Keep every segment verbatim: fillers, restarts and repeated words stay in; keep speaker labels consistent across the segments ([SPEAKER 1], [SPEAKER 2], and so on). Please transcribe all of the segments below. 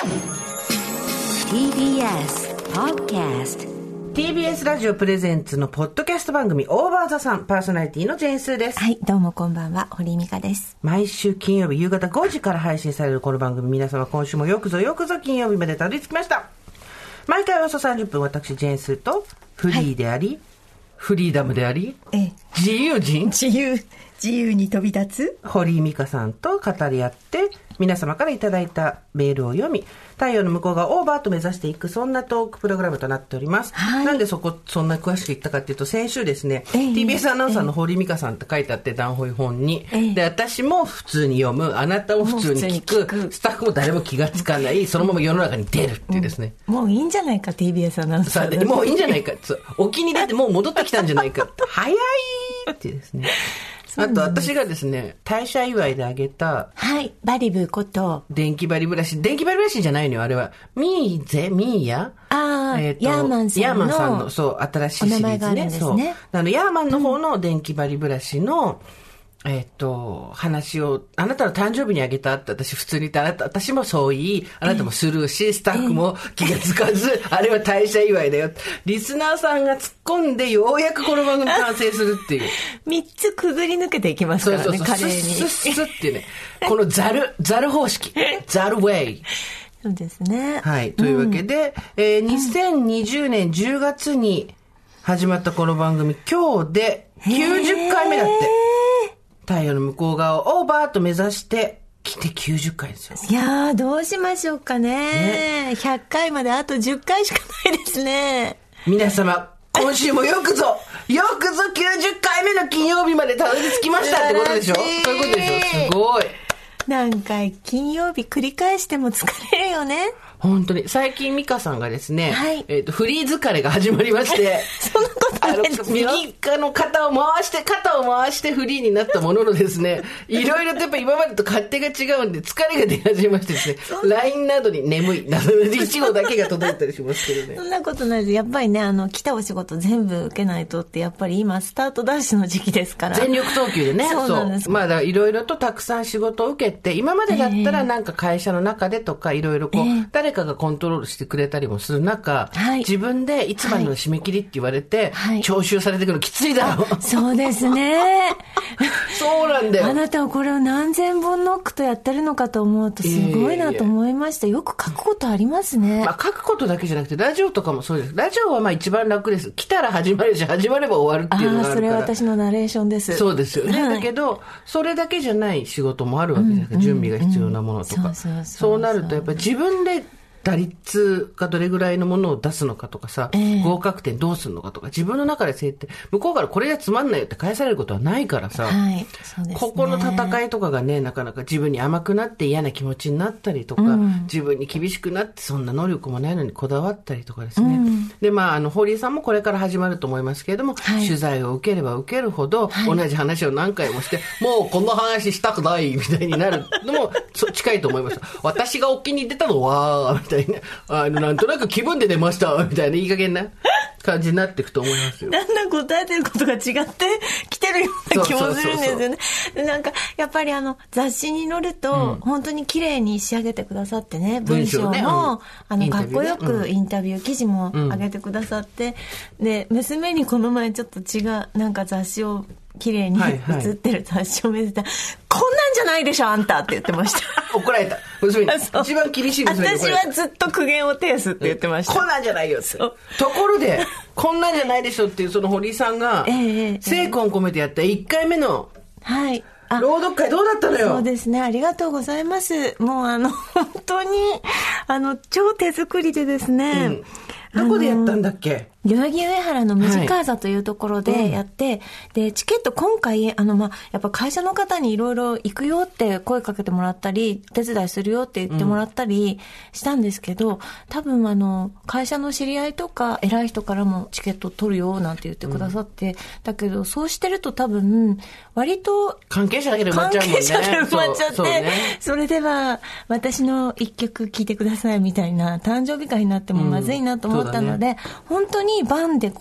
[SPEAKER 1] ティービーエス Podcast。 ティービーエス ラジオプレゼンツのポッドキャスト番組オーバーザさん、パーソナリティのジェーンスーです。
[SPEAKER 2] はい、どうもこんばんは、堀井美香です。
[SPEAKER 1] 毎週金曜日夕方ごじから配信されるこの番組、皆様今週もよくぞよくぞ金曜日までたどり着きました。毎回およそさんじゅっぷん、私ジェーンスーとフリーであり、はい、フリーダムであり、ええ、自由人
[SPEAKER 2] 自由自由に飛び立つ
[SPEAKER 1] 堀井美香さんと語り合って、皆様からいただいたメールを読み、太陽の向こう側オーバーと目指していく、そんなトークプログラムとなっております、はい、なんでそこそんな詳しく言ったかっていうと、先週ですね、えー、ティービーエス アナウンサーの堀井美香さんって書いてあって、談本本に、えー、で私も普通に読む、あなたも普通に聞く、聞くスタッフも誰も気がつかない、そのまま世の中に出るっていうですね、
[SPEAKER 2] うん、もういいんじゃないか ティービーエス アナウンサーで
[SPEAKER 1] もういいんじゃないか、沖に出てもう戻ってきたんじゃないか早いっていうですね。あと私がですね、退社祝いであげた、
[SPEAKER 2] はい、バリブこと
[SPEAKER 1] 電気バリブラシ、電気バリブラシじゃないのよ、あれはミーゼミーヤ、
[SPEAKER 2] あ、えー、とヤーマンさんの
[SPEAKER 1] ヤーマンさんのそう新しいシリーズね、お名前があるんですね。そうあのヤーマンの方の電気バリブラシの、うん、えっ、ー、と話をあなたの誕生日にあげたって私普通に言って、あなた私もそう言い、あなたもスルーし、えー、スタッフも気がつかず、えー、あれは退社祝いだよ、リスナーさんが突っ込んでようやくこの番組完成するっていう
[SPEAKER 2] みっつくぐり抜けていきますからね。そうそうそう、華麗に
[SPEAKER 1] スッスッスッってね、このザルザル方式ザルウェイ
[SPEAKER 2] そうですね。
[SPEAKER 1] はい、というわけで、うんえー、にせんにじゅうねんじゅうがつに始まったこの番組、今日できゅうじゅっかいめだって。太陽の向こう側をオーバーと目指して来てきゅうじゅっかいですよ。
[SPEAKER 2] いやー、どうしましょうか ね, ねひゃっかいまであとじゅっかいしかないですね。
[SPEAKER 1] 皆様今週もよくぞよくぞきゅうじゅっかいめの金曜日までたどり着きましたってことでしょ。そういうことでしょ。すごい。
[SPEAKER 2] 何回金曜日繰り返しても疲れるよね。
[SPEAKER 1] 本当に最近美香さんがですね、
[SPEAKER 2] はい
[SPEAKER 1] えー、とフリー疲れが始まりまして
[SPEAKER 2] そんなことないですよ。
[SPEAKER 1] 右の肩を回して肩を回してフリーになったもののですねいろいろとやっぱ今までと勝手が違うんで疲れが出始めましてですね、ライン などに眠いなどでいち号だけが届いたりしますけどね。
[SPEAKER 2] そんなことないです。やっぱりね、あの来たお仕事全部受けないとって、やっぱり今スタートダッシュの時期ですから、
[SPEAKER 1] 全力投球でね。
[SPEAKER 2] そうなんです。
[SPEAKER 1] そうまあだからいろいろとたくさん仕事を受けて、今までだったらなんか会社の中でとかいろいろこう、えー、誰かがコントロールしてくれたりもする中、はい、自分でいつまでの締め切りって言われて、はい、徴収されてくるのきついだろう。
[SPEAKER 2] そうですね
[SPEAKER 1] そうなんだよ。
[SPEAKER 2] あなたはこれを何千本ノックとやってるのかと思うとすごいなと思いました。よく書くことありますね。
[SPEAKER 1] まあ、書くことだけじゃなくてラジオとかもそうです。ラジオはまあ一番楽です。来たら始まるし始まれば終わるっていうのがあるから。あ、それは
[SPEAKER 2] 私のナレーションです。
[SPEAKER 1] そうですよね、はい、だけどそれだけじゃない仕事もあるわけじゃないですか、うんうん、準備が必要なものとか、うん、そうそうそうそう、そうなるとやっぱり自分で打率がどれぐらいのものを出すのかとかさ、えー、合格点どうするのかとか、自分の中で設定、向こうからこれじゃつまんないよって返されることはないからさ、はい、そうですね、ここの戦いとかがね、なかなか自分に甘くなって嫌な気持ちになったりとか、うん、自分に厳しくなってそんな能力もないのにこだわったりとかですね、うん、でまああの堀井さんもこれから始まると思いますけれども、はい、取材を受ければ受けるほど、はい、同じ話を何回もしてもうこの話したくないみたいになるのも近いと思います。私がお気に入り出たのはみたいな、あのなんとなく気分で出ましたみたいないい加減な感じになっていくと思いますよ。
[SPEAKER 2] だんだん答えてることが違ってきてるような気もするんですよね。でなんかやっぱりあの雑誌に載ると、うん、本当に綺麗に仕上げてくださってね、文章も、ね、うん、あのかっこよくインタビュー記事も上げてくださって、うん、で娘にこの前ちょっと違うなんか雑誌を綺麗に写ってる雑誌を見せたら、はいはい、こんなんじゃないでしょあんたって言ってました
[SPEAKER 1] 怒られた娘に。一番厳しい娘に怒られた。
[SPEAKER 2] 私はずっと苦言を呈すって言ってました。
[SPEAKER 1] こんなんじゃないよって。ところでこんなんじゃないでしょっていうその堀井さんが精魂込めてやったいっかいめのはい朗読会どうだったのよ。
[SPEAKER 2] そうですね、ありがとうございます。もうあの本当にあの超手作りでですね、
[SPEAKER 1] うん、どこでやったんだっけ。
[SPEAKER 2] 代々木上原のムジカーザというところでやって、はい、うん、でチケット今回あの、まあ、やっぱ会社の方にいろいろ行くよって声かけてもらったり手伝いするよって言ってもらったりしたんですけど、うん、多分あの会社の知り合いとか偉い人からもチケット取るよなんて言ってくださって、うん、だけどそうしてると多分割と
[SPEAKER 1] 関係者だけで埋まっちゃうもんね。
[SPEAKER 2] 関係者で埋まっちゃって、 そ, う、そう、ね、それでは私の一曲聴いてくださいみたいな誕生日会になってもまずいなと思ったので、うん、そうだね、本当にバンでこう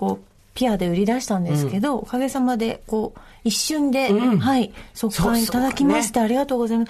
[SPEAKER 2] ピアで売り出したんですけど、うん、おかげさまでこう一瞬で、うん、はい速乾いただきまして、ね、ありがとうございます。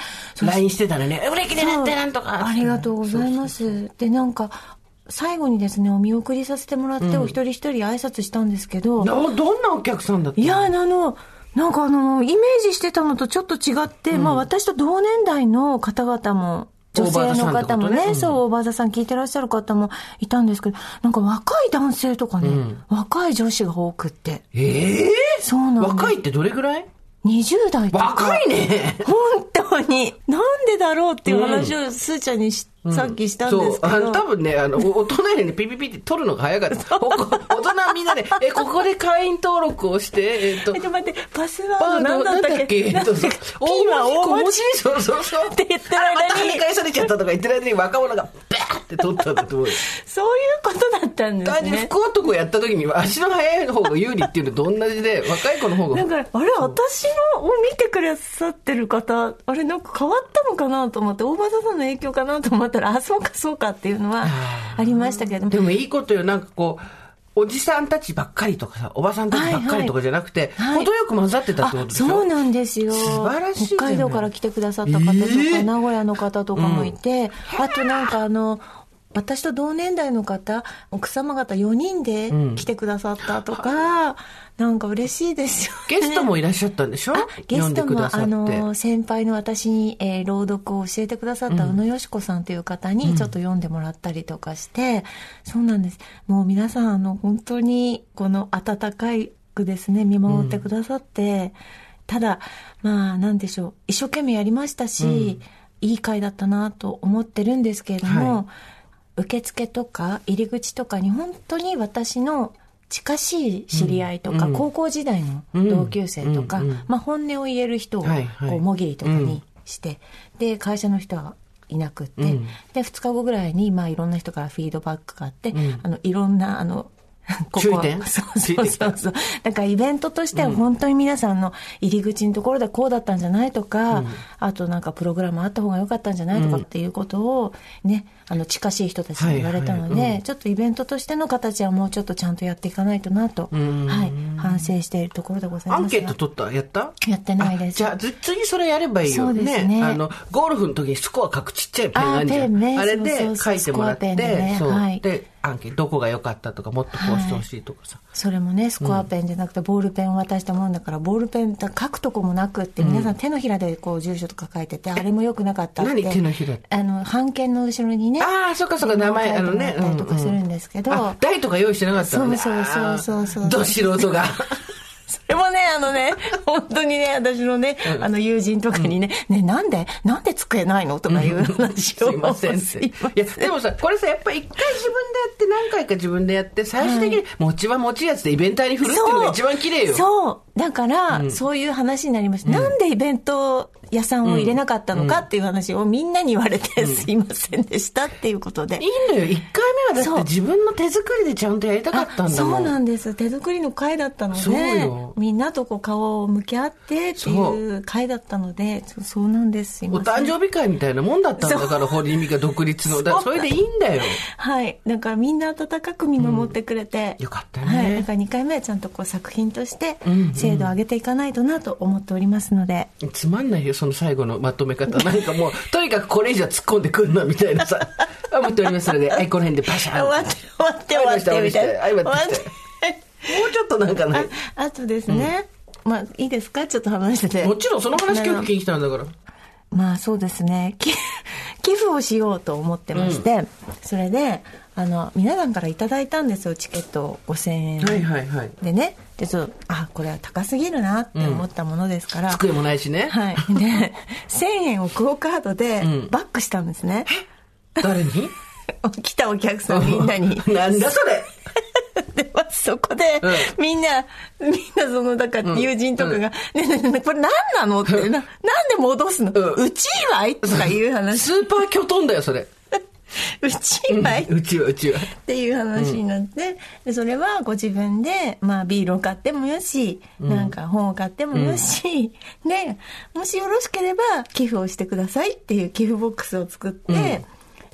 [SPEAKER 1] ライン してたらね売り切れだってなんとか
[SPEAKER 2] ありがとうございます。そうそうそうでなんか最後にですねお見送りさせてもらって、うん、お一人一人挨拶したんですけど、
[SPEAKER 1] どんなお客さんだったの？
[SPEAKER 2] いやあのなんかあのイメージしてたのとちょっと違って、うん、まあ私と同年代の方々も女性の方も ね, ね、うん、そう大場座さん聞いてらっしゃる方もいたんですけど、なんか若い男性とかね、うん、若い女子が多くって。
[SPEAKER 1] ええー、
[SPEAKER 2] そうなんです。
[SPEAKER 1] 若いってどれぐらい？
[SPEAKER 2] にじゅう代とか。
[SPEAKER 1] 若いね。
[SPEAKER 2] 本当になんでだろうっていう話をすーちゃんにし、うん、さっきしたんですけど、
[SPEAKER 1] そうあの多分ねあの大人よりねピピピって取るのが早かった大人みんなで、ね、えここで会員登録をしてえっ、ー、と
[SPEAKER 2] えちょっと待ってパスワードなんだったっけ
[SPEAKER 1] えっとピーは大文字そうそうそう
[SPEAKER 2] って言ってる間に
[SPEAKER 1] また跳ね返されちゃったとか言ってる間に若者がバーって取ったんだと思う
[SPEAKER 2] そういうことだったんですね。
[SPEAKER 1] 単に福男やった時に足の速い方が有利っていうのと同じで若い子の方が
[SPEAKER 2] なんかあれ私のを見てくださってる方あれなんか変わったのかなと思って大場座さんの影響かなと思ったらあそうかそうかっていうのはありましたけども、
[SPEAKER 1] でもいいことよ。なんかこうおじさんたちばっかりとかさおばさんたちばっかりとかじゃなくて、はいはい、程よく混ざってたってことでしょ。
[SPEAKER 2] そうなんですよ。
[SPEAKER 1] 素晴らしい。
[SPEAKER 2] 北海道から来てくださった方とか、えー、名古屋の方とかもいて、うん、あとなんかあの私と同年代の方奥様方よにんで来てくださったとか、うん、なんか嬉しいですよね。
[SPEAKER 1] ゲストもいらっしゃったんでしょ。
[SPEAKER 2] ゲストもあの先輩の私に、えー、朗読を教えてくださった宇野よし子さんという方にちょっと読んでもらったりとかして、うん、そうなんです。もう皆さんあの本当にこの温かいくですね見守ってくださって、うん、ただまあなんでしょう一生懸命やりましたし、うん、いい会だったなと思ってるんですけれども、はい受付とか入り口とかに本当に私の近しい知り合いとか、うん、高校時代の同級生とか、うんうんまあ、本音を言える人をこうもぎりとかにして、うん、で会社の人はいなくって、うん、でふつかごぐらいに、まあ、いろんな人からフィードバックがあって、うん、あのいろんなあのここ
[SPEAKER 1] 注意点
[SPEAKER 2] そうそうそうそうだからイベントとしては本当に皆さんの入り口のところでこうだったんじゃないとか、うん、あとなんかプログラムあった方が良かったんじゃないとかっていうことをね、あの近しい人たちに言われたので、はいはいうん、ちょっとイベントとしての形はもうちょっとちゃんとやっていかないとなと、はい、反省しているところでございます。
[SPEAKER 1] アンケート取ったやった
[SPEAKER 2] やってないです。
[SPEAKER 1] じゃあ次それやればいいよ。
[SPEAKER 2] そうですね。
[SPEAKER 1] あのゴルフの時にスコア書くちっちゃいペンあるじゃん。あ, ね、あれで書いてもらって、ねそうはい、でアンケートどこが良かったとかもっとこうしてほしいとかさ、はい、
[SPEAKER 2] それもねスコアペンじゃなくてボールペンを渡したもんだから、うん、ボールペン書くとこもなくって、うん、皆さん手のひらでこう住所とか書いてて、あれも良くなかったって。
[SPEAKER 1] 何手のひら
[SPEAKER 2] あの半券の後ろにね
[SPEAKER 1] ああそっかそっか名前あのね
[SPEAKER 2] 書いてもらったりとかするんですけど、うん
[SPEAKER 1] うん、台とか用意してなかったのね。
[SPEAKER 2] そうそうそうそうそう
[SPEAKER 1] ど素人が
[SPEAKER 2] それもねあのね本当にね私のね、うん、あの友人とかにね、うん、ねなんでなんで机ないのとかいう話を、
[SPEAKER 1] うん、すいませんっていやでもさこれさやっぱり一回自分でやって何回か自分でやって最終的に餅は持ちやつでイベンターに振るっていうのが一番綺麗よ。
[SPEAKER 2] そうだから、うん、そういう話になりました、うん、なんでイベント屋さんを入れなかったのかっていう話をみんなに言われて、うん、すいませんでしたっていうことで。
[SPEAKER 1] いいんだよいっかいめはだって自分の手作りでちゃんとやりたかったんだもん。
[SPEAKER 2] そうなんです。手作りの会だったので、そうよみんなとこう顔を向き合ってっていう会だったので、そう、そうなんです。すいません。
[SPEAKER 1] お誕生日会みたいなもんだったんだから堀井美香独立のだそれでいいんだよ。
[SPEAKER 2] はいだからみんな温かく見守ってくれて、
[SPEAKER 1] うん、よかったね。
[SPEAKER 2] はいだからにかいめはちゃんとこう作品として精度を上げていかないとなと思っておりますので、
[SPEAKER 1] うんうん、つまんないよその最後のまとめ方なんかもうとにかくこれ以上突っ込んでくるなみたいなさ思っておりますので、はい、この辺でパシャン
[SPEAKER 2] 終わって終わって終わってみたいな
[SPEAKER 1] 終わってもうちょっとなんかね
[SPEAKER 2] あ, あとですね、うん、まあいいですかちょっと話してて。
[SPEAKER 1] もちろんその話今日聞きに来たんだから。
[SPEAKER 2] まあそうですね寄付をしようと思ってまして、うん、それであの皆さんからいただいたんですよチケットごせんえん、
[SPEAKER 1] はいはいはい、
[SPEAKER 2] でねでちょっとあこれは高すぎるなって思ったものですから、うん、
[SPEAKER 1] 机もないしね、
[SPEAKER 2] はい、でせんえんをクオカードでバックしたんですね、
[SPEAKER 1] うん、誰に
[SPEAKER 2] 来たお客さんみんなに
[SPEAKER 1] なんだそれ
[SPEAKER 2] でまずそこで、うん、みんなみんなそのだから友人とかが、うんうん、ねえねえねえこれ何なのってななんで戻すの、うん、うち祝いとかいう話
[SPEAKER 1] スーパーキョトンだよそれ
[SPEAKER 2] うち祝い、
[SPEAKER 1] うん、うちはうちは
[SPEAKER 2] っていう話になって、うん、でそれはご自分で、まあ、ビールを買ってもよし、うん、なんか本を買ってもよし、うん、でもしよろしければ寄付をしてくださいっていう寄付ボックスを作って、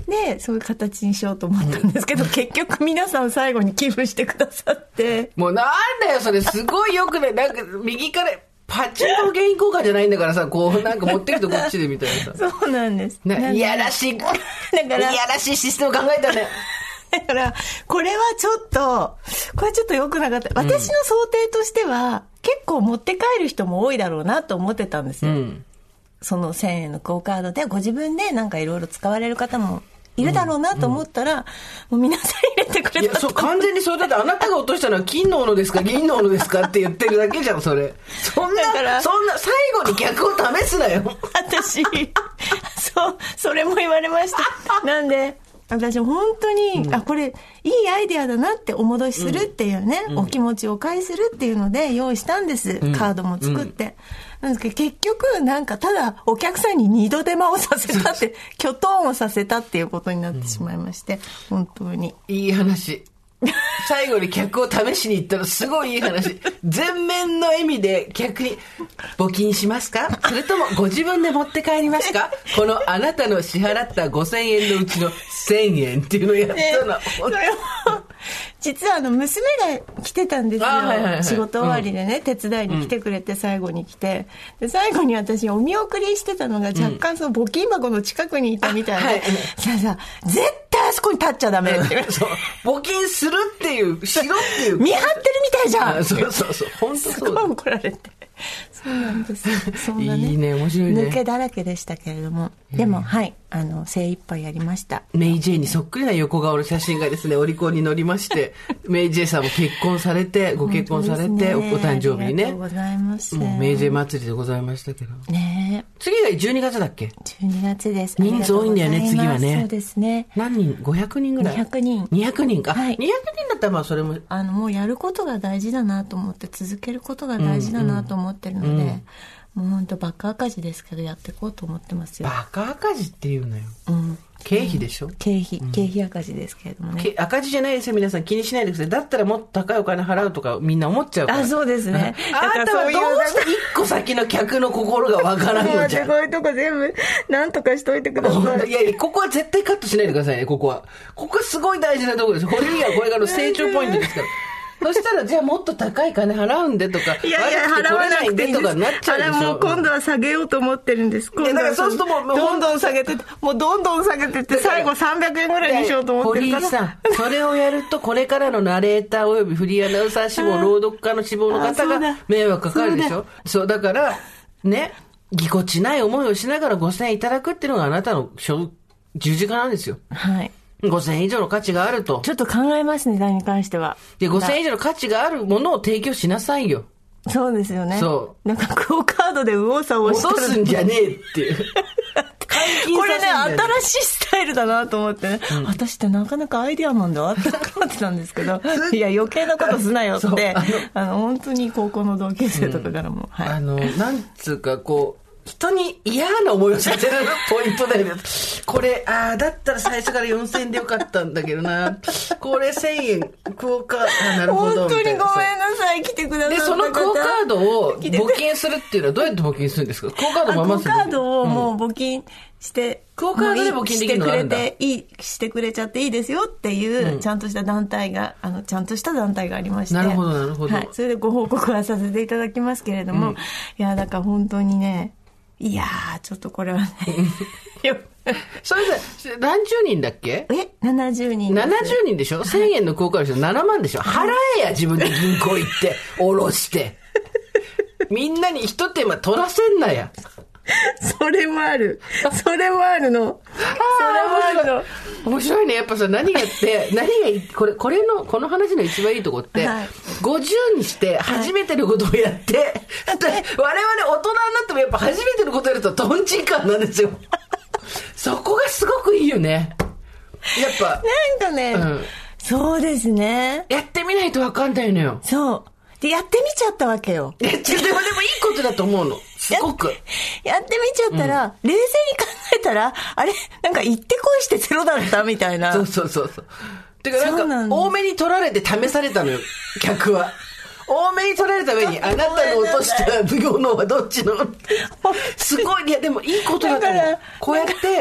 [SPEAKER 2] でそういう形にしようと思ったんですけど、うん、結局皆さん最後に寄付してくださって、
[SPEAKER 1] もうなんだよそれ、すごいよくね、なんか右からパチンコ原因交換じゃないんだからさ、こうなんか持ってくとこっちでみたいな
[SPEAKER 2] さそうなんです。
[SPEAKER 1] いやらしい、だからいやらしいシステム考えたね。
[SPEAKER 2] だからこれはちょっとこれはちょっと良くなかった。私の想定としては、うん、結構持って帰る人も多いだろうなと思ってたんですよ、うん、そのせんえんのクオカードでご自分でなんかいろいろ使われる方もいるだろうなと思ったら、うんうん、もう皆さん入れてくれた。
[SPEAKER 1] いや、そう、完全にそれだって、あなたが落としたのは金の斧ですか銀の斧ですかって言ってるだけじゃん、それ。そんな、そんな、最後に逆を試すなよ。
[SPEAKER 2] 私、そう、それも言われました。なんで、私本当に、うん、あ、これいいアイデアだなってお戻しするっていうね、うん、お気持ちをお返しするっていうので用意したんです、うん、カードも作って、うん、なんですけど結局なんかただお客さんに二度手間をさせたってキョトンをさせたっていうことになってしまいまして、うん、本当に
[SPEAKER 1] いい話。最後に客を試しに行ったらすごいいい話。全面の笑みで客に募金しますか、それともご自分で持って帰りますか、このあなたの支払ったごせんえんのうちのせんえんっていうのをやったの、ね、それも
[SPEAKER 2] 実はあの娘が来てたんですよ、はいはいはい、仕事終わりでね、うん、手伝いに来てくれて最後に来て、で最後に私お見送りしてたのが若干その募金箱の近くにいたみたいで、うんはい、さあさあ絶対あそこに立っちゃダメって、うん、そう
[SPEAKER 1] 募金するっていうしろっていう
[SPEAKER 2] 見張ってるみたいじゃん。
[SPEAKER 1] そうそうそう、本当そうだ。
[SPEAKER 2] すごい怒られて。そうなんです。そんなね、
[SPEAKER 1] いいね、面白いね。
[SPEAKER 2] 抜けだらけでしたけれども、でもはいあの精一杯やりました。
[SPEAKER 1] メイジェイにそっくりな横顔の写真がですねオリコンに載りまして、メイジェイさんも結婚されてご結婚されて、ね、お, お誕生日にね。ありがとう
[SPEAKER 2] ございます。
[SPEAKER 1] もうメイジェイ祭りでございましたけど。
[SPEAKER 2] ね。
[SPEAKER 1] 次がじゅうにがつだっけ？
[SPEAKER 2] じゅうにがつです。
[SPEAKER 1] 人数多いんだよね次はね。
[SPEAKER 2] そうですね。
[SPEAKER 1] 何人？ごひゃくにんぐらい。
[SPEAKER 2] にひゃくにん。
[SPEAKER 1] にひゃくにんか。はい、にひゃくにんだったらまあそれも
[SPEAKER 2] あのもうやることが大事だなと思って続けることが大事だなと思ってるので。うんうんもう本当バカ赤字ですけどやっていこうと思ってますよ。
[SPEAKER 1] バカ赤字っていうのよ、
[SPEAKER 2] うん、
[SPEAKER 1] 経費でしょ。
[SPEAKER 2] 経費、うん、経費赤字ですけれどもね。
[SPEAKER 1] 赤字じゃないですよ皆さん、気にしないでください。だったらもっと高いお金払うとかみんな思っちゃうから。
[SPEAKER 2] あ、そうですね。
[SPEAKER 1] あなたはどうして一個先の客の心がわからんのじゃん。
[SPEAKER 2] こういうとこ全部なんとかしといてください。
[SPEAKER 1] いやいや、ここは絶対カットしないでくださいね。ここはここはすごい大事なところです。これがこれからの成長ポイントですから。そしたらじゃあもっと高い金払うんでとか、
[SPEAKER 2] いやいや払わなくていいです。
[SPEAKER 1] とかなっちゃうでしょ。
[SPEAKER 2] あれもう今度は下げようと思ってるんです。今度は
[SPEAKER 1] だからそうするともう
[SPEAKER 2] どんどん下げてもうどんどん下げてって最後さんびゃくえんぐらいにしようと思ってるから。
[SPEAKER 1] 堀井さん、それをやるとこれからのナレーターおよびフリーアナウンサー志望、朗読家の志望の方が迷惑かかるでしょ。そう、だからね、ぎこちない思いをしながらごせんえんいただくっていうのがあなたの十字架なんですよ。
[SPEAKER 2] はい。
[SPEAKER 1] ごせんえん以上の価値があると。
[SPEAKER 2] ちょっと考えますね、何に関しては。
[SPEAKER 1] で、ごせんえん以上の価値があるものを提供しなさいよ。
[SPEAKER 2] そうですよね。
[SPEAKER 1] そう。
[SPEAKER 2] なんかクオカードで右往左往してる。
[SPEAKER 1] 落とすんじゃねえっていう。
[SPEAKER 2] これね、新しいスタイルだなと思ってね、うん、私ってなかなかアイデアマンだって思ってたんですけど、いや余計なことすなよってあのあの本当に高校の同級生とかからも、うんはい、
[SPEAKER 1] あのなんつうかこう人に嫌な思いをさせるポイントだよね。これ、ああ、だったら最初からよんせんえんでよかったんだけどな。これせんえん、クオカード、あ、なるほど。
[SPEAKER 2] 本当にごめんなさい、来てください。
[SPEAKER 1] で、そのクオカードを募金するっていうのはどうやって募金するんですか？クオカードままする？
[SPEAKER 2] クオカードをもう募金して、
[SPEAKER 1] うん、クオカードで募金できるのがあるんだ。
[SPEAKER 2] してくれていい、してくれちゃっていいですよっていう、うん、ちゃんとした団体が、あの、ちゃんとした団体がありまして。
[SPEAKER 1] なるほど、なるほど。
[SPEAKER 2] はい。それでご報告はさせていただきますけれども、うん、いや、だから本当にね、いやー、ちょっとこれはね。
[SPEAKER 1] それで、何十人だっけ？
[SPEAKER 2] え ?ななじゅうにんです。
[SPEAKER 1] ななじゅうにんでしょ？ せん 円のクオカードでしょ？ななまんでしょ？払えや、自分で銀行行って、下ろして。みんなに一手間取らせんなや。
[SPEAKER 2] それもある。それもあるの。それもあるの。
[SPEAKER 1] 面白いね。やっぱさ、何がって、何が、これ、これの、この話の一番いいとこって、はい、ごじゅうにして初めてのことをやって、はい、我々大人になってもやっぱ初めてのことをやるとトンチンカンなんですよ。そこがすごくいいよね。やっぱ。
[SPEAKER 2] なんかね、うん、そうですね。
[SPEAKER 1] やってみないとわかんないのよ。
[SPEAKER 2] そう。で、やってみちゃったわけよ。
[SPEAKER 1] でも、でもいいことだと思うの。すごく。
[SPEAKER 2] や, やってみちゃったら、うん、冷静に考えたら、あれなんか行ってこいしてゼロだったみたいな。
[SPEAKER 1] そうそうそうそう。てかなんか、多めに取られて試されたのよ、客は。多めに取られた上に、あなたの落とした無用のはどっちのすごい、いやでもいいことだと思う。こうやって、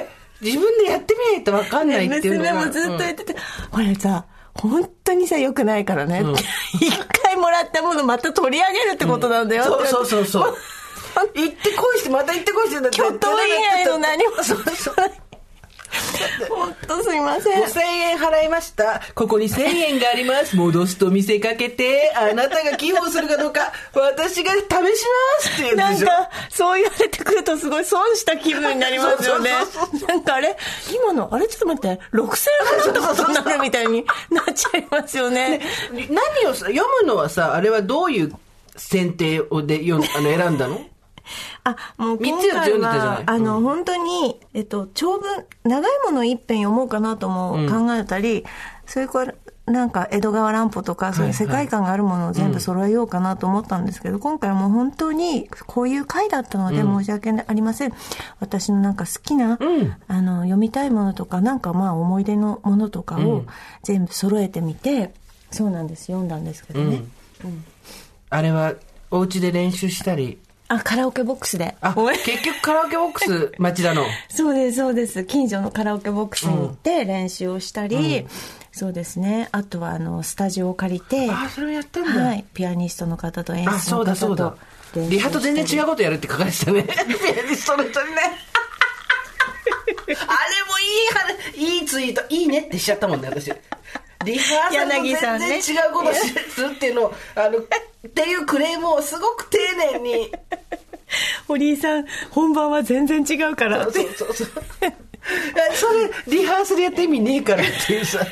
[SPEAKER 1] 自分でやってみないと分かんないっていうのが、
[SPEAKER 2] ね、娘もずっと言ってて、うん、これさ本当にさ良くないからね、うん、一回もらったものまた取り上げるってことなんだよって、
[SPEAKER 1] うん、そうそうそうそう行ってこいしてまた行ってこいして
[SPEAKER 2] 巨頭以外の何もそうそう本当すいません。
[SPEAKER 1] ごせんえん払いました。ここにせんえんがあります。戻すと見せかけて、あなたが寄付をするかどうか、私が試しますって言うんでしょ。
[SPEAKER 2] なんか、そう言われてくるとすごい損した気分になりますよね。なんかあれ、今の、あれちょっと待って、ろくせんえん払ったことになるみたいになっちゃいますよね。ね、
[SPEAKER 1] 何を読むのはさ、あれはどういう選定をで読んあの選んだの？
[SPEAKER 2] あ、もう今回は、あの、うん、本当に、えっと、長文、長いもの一編読もうかなとも考えたり、うん、それから、なんか、江戸川乱歩とか、そういう世界観があるものを全部揃えようかなと思ったんですけど、うん、今回はもう本当に、こういう回だったので申し訳ありません。うん、私のなんか好きな、うん、あの、読みたいものとか、なんかまあ思い出のものとかを全部揃えてみて、そうなんです、読んだんですけどね。うんうん、
[SPEAKER 1] あれは、お家で練習したり、
[SPEAKER 2] あ、カラオケボックスで。
[SPEAKER 1] あ、結局カラオケボックス町田の。
[SPEAKER 2] そうです、そうです。近所のカラオケボックスに行って練習をしたり、うん、そうですね。あとは、あの、スタジオを借りて。
[SPEAKER 1] あ、それをやったんだ。
[SPEAKER 2] はい。ピアニストの方と演出の方と。あ、そうだ、そうだ。
[SPEAKER 1] リハと全然違うことやるって書かれてたね。ピアニストの人にね。あれもいい話、いいツイート、いいねってしちゃったもんね、私。リハーサルと全然違うことするっていうのを、あの、っていうクレームをすごく丁寧に。
[SPEAKER 2] 堀井さん、本番は全然違うからって。
[SPEAKER 1] そうそうそう。それ、リハーサルやって意味ねえからっていうさ。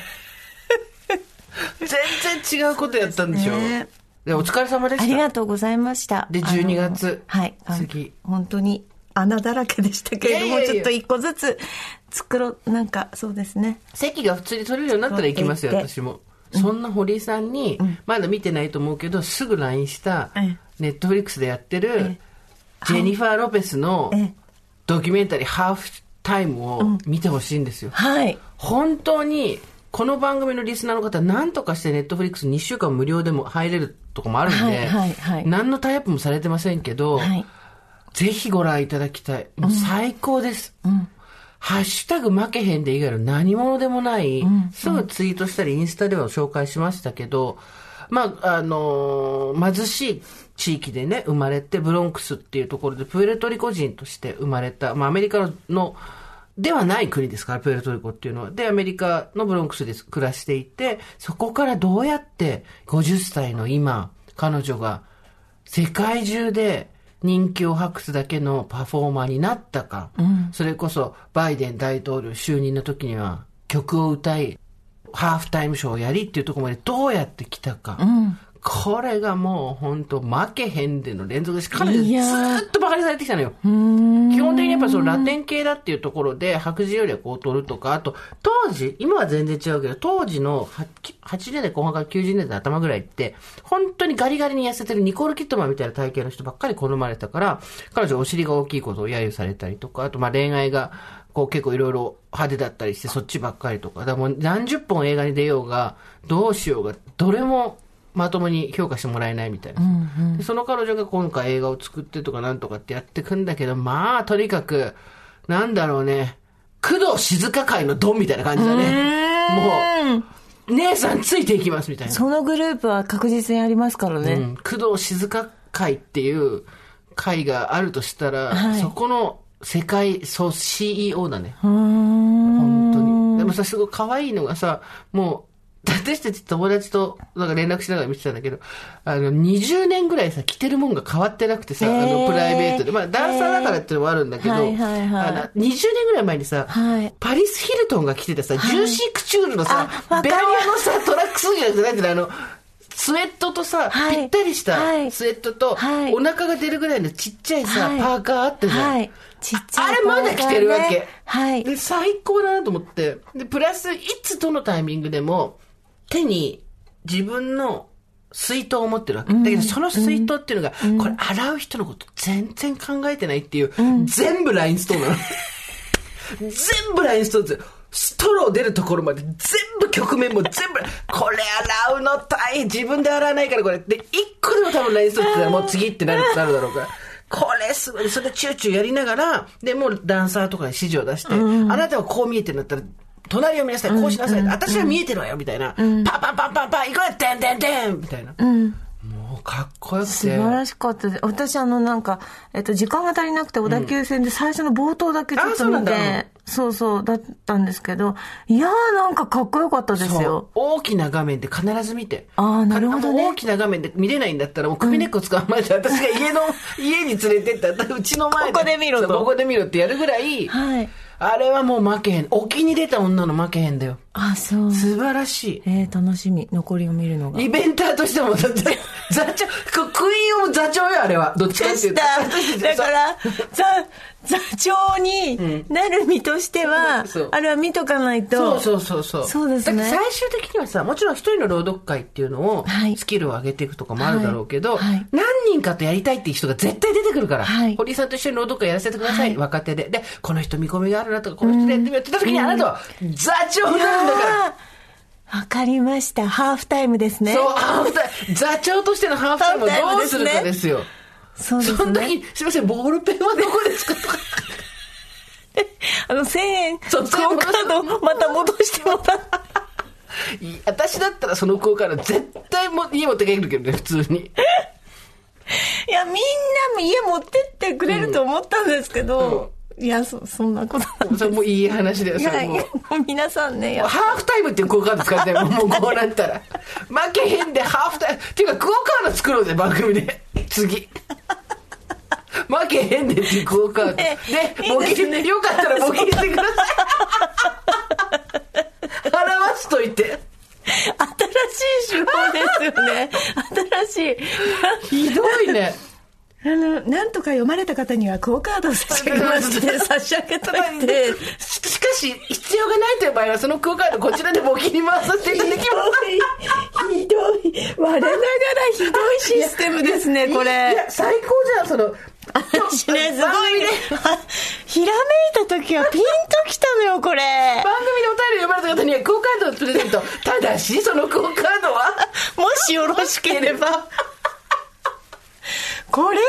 [SPEAKER 1] 全然違うことやったんでしょ。ね、でお疲れ様でした。
[SPEAKER 2] ありがとうございました。
[SPEAKER 1] で、じゅうにがつ。
[SPEAKER 2] はい。次。本当に穴だらけでしたけれども、いやいやいやちょっと一個ずつ作ろう、なんかそうですね。
[SPEAKER 1] 席が普通に取れるようになったら行きますよ、私も。そんな堀井さんに、うん、まだ見てないと思うけど、すぐ ライン した、ネットフリックスでやってる、ジェニファー・ロペスのドキュメンタリー、ハーフタイムを見てほしいんですよ。
[SPEAKER 2] はい。
[SPEAKER 1] 本当に、この番組のリスナーの方、何とかしてネットフリックスにしゅうかん無料でも入れるとこもあるんで、はいはいはい、何のタイアップもされてませんけど、はい、ぜひご覧いただきたい。もう最高です。うんうんハッシュタグ負けへんで以外の何者でもない、うん、すぐツイートしたりインスタでは紹介しましたけど、まあ、あのー、貧しい地域でね、生まれて、ブロンクスっていうところで、プエルトリコ人として生まれた、まあ、アメリカの、ではない国ですから、プエルトリコっていうのは。で、アメリカのブロンクスで暮らしていて、そこからどうやってごじゅっさいの今、彼女が世界中で、人気を博すだけのパフォーマーになったか、うん、それこそバイデン大統領就任の時には曲を歌い、ハーフタイムショーをやりっていうところまでどうやって来たか、うん、これがもう本当負けへんでの連続で、彼女ずっとバカにされてきたのよ。基本的にやっぱそのラテン系だっていうところで白人よりはこう取るとか、あと当時、今は全然違うけど、当時のはちじゅうねんだいこう半からきゅうじゅうねんだい頭ぐらいって、本当にガリガリに痩せてるニコール・キッドマンみたいな体型の人ばっかり好まれたから、彼女お尻が大きいことを揶揄されたりとか、あとまあ恋愛がこう結構いろいろ派手だったりしてそっちばっかりとか、だからもう何十本映画に出ようが、どうしようが、どれもまともに評価してもらえないみたいな、うんうん、でその彼女が今回映画を作ってとかなんとかってやってくんだけど、まあとにかくなんだろうね、工藤静香界のドンみたいな感じだね。もう姉さんついていきますみたいな。
[SPEAKER 2] そのグループは確実にありますからね、うん、
[SPEAKER 1] 工藤静香界っていう会があるとしたら、はい、そこの世界そう シーイーオー だね。本当に。でもさ、すごい可愛いのがさ、もう私たち友達となんか連絡しながら見てたんだけど、あの、にじゅうねんぐらいさ、着てるもんが変わってなくてさ、あの、プライベートで。まあ、ダンサーだからっていうのもあるんだけど、はいはいはい、あのにじゅうねんぐらい前にさ、はい、パリス・ヒルトンが着てたさ、はい、ジューシークチュールのさ、ベロアのさ、トラックスーツじゃなくて、あの、スウェットとさ、はい、ぴったりしたスウェットと、はい、お腹が出るぐらいのちっちゃいさ、はい、パーカーあったじゃん。はい、ちっちゃい、ね、あれまだ着てるわけ。はい。で、最高だなと思って。で、プラス、いつどのタイミングでも、手に自分の水筒を持ってるわけ。だけど、その水筒っていうのが、うん、これ洗う人のこと全然考えてないっていう、うん、全部ラインストーンなの。全部ラインストーンですよ。ストロー出るところまで全部曲面も全部、これ洗うの大変、自分で洗わないからこれ。で、一個でも多分ラインストーンって言ったらもう次ってなる、なるだろうから。 これすごい。それでチューチューやりながら、で、もうダンサーとかに指示を出して、うん、あなたはこう見えてるんだったら、隣を見なさい、こうしなさい、うん、私は見えてるわよ、みたいな。うん、パンパンパンパンパン、行こうよ、てんてんてんみたいな。うんもうかっこよくて
[SPEAKER 2] 素晴らしかったです。私あのなんか、えっと、時間が足りなくて小田急線で最初の冒頭だけちょっと見て、うん、そうそうだったんですけど、いやーなんかかっこよかったですよ。
[SPEAKER 1] 大きな画面で必ず見て。
[SPEAKER 2] ああなるほどね。
[SPEAKER 1] 大きな画面で見れないんだったらもう首根っこ使わないで、うん、私が家の家に連れてったらうちの前で
[SPEAKER 2] ここで見ろと
[SPEAKER 1] ここで見ろってやるぐらい、
[SPEAKER 2] はい。
[SPEAKER 1] あれはもう負けへん。沖に出た女の負けへんだよ。
[SPEAKER 2] あ、そう。
[SPEAKER 1] 素晴らしい。
[SPEAKER 2] えー、楽しみ。残りを見るのが。
[SPEAKER 1] イベンターとしても、だって、座長、クイーンオブ座長よ、あれは。どっちかっていうと。
[SPEAKER 2] だから、座、座長になる身としては、うん、あれは見とかないと。
[SPEAKER 1] そうそうそうそう。
[SPEAKER 2] そうですね。
[SPEAKER 1] だって最終的にはさ、もちろん一人の朗読会っていうのを、はい、スキルを上げていくとかもあるだろうけど、はいはい、何人かとやりたいっていう人が絶対出てくるから、はい、堀井さんと一緒に朗読会やらせてください、はい、若手で。で、この人見込みがあるなとか、この人でやってみようって言った時に、あなたは座長になるんだから。
[SPEAKER 2] わかりました。ハーフタイムですね。
[SPEAKER 1] そう、ハーフタイム。座長としてのハーフタイムをどうするかですよ。
[SPEAKER 2] そうですね。
[SPEAKER 1] その時に、すいません、ボールペンはどこですかとか。
[SPEAKER 2] あの、せんえん、クオカードまた戻してもらう。
[SPEAKER 1] 私だったらそのクオカード絶対も家持って帰るけどね、普通に。
[SPEAKER 2] いや、みんなも家持ってってくれると思ったんですけど、うんうんいや そ, そんなことなん
[SPEAKER 1] それもういい話だよ。それも
[SPEAKER 2] いやいやもう皆さんね
[SPEAKER 1] ハーフタイムっていうクオカード使ってもうこうなったら負けへんでハーフタイムっていうかクオカード作ろうぜ番組で次負けへんでっていうクオカード、ね、でボケ、ね、よかったらボケしてください払わしといて
[SPEAKER 2] 新しい手法ですよね新
[SPEAKER 1] しいひどいね
[SPEAKER 2] あの、なんとか読まれた方にはクオカードを差し上げまして差し上げといて
[SPEAKER 1] しかし必要がないという場合はそのクオカードこちらで募金に回させていただきます
[SPEAKER 2] ひどい我ながらひどいシステムですねこれ
[SPEAKER 1] いや最高じゃんその
[SPEAKER 2] 私ねすごいねひらめいた時はピンときたのよこれ
[SPEAKER 1] 番組でお便り読まれた方にはクオカードをプレゼントただしそのクオカードは
[SPEAKER 2] もしよろしければこれは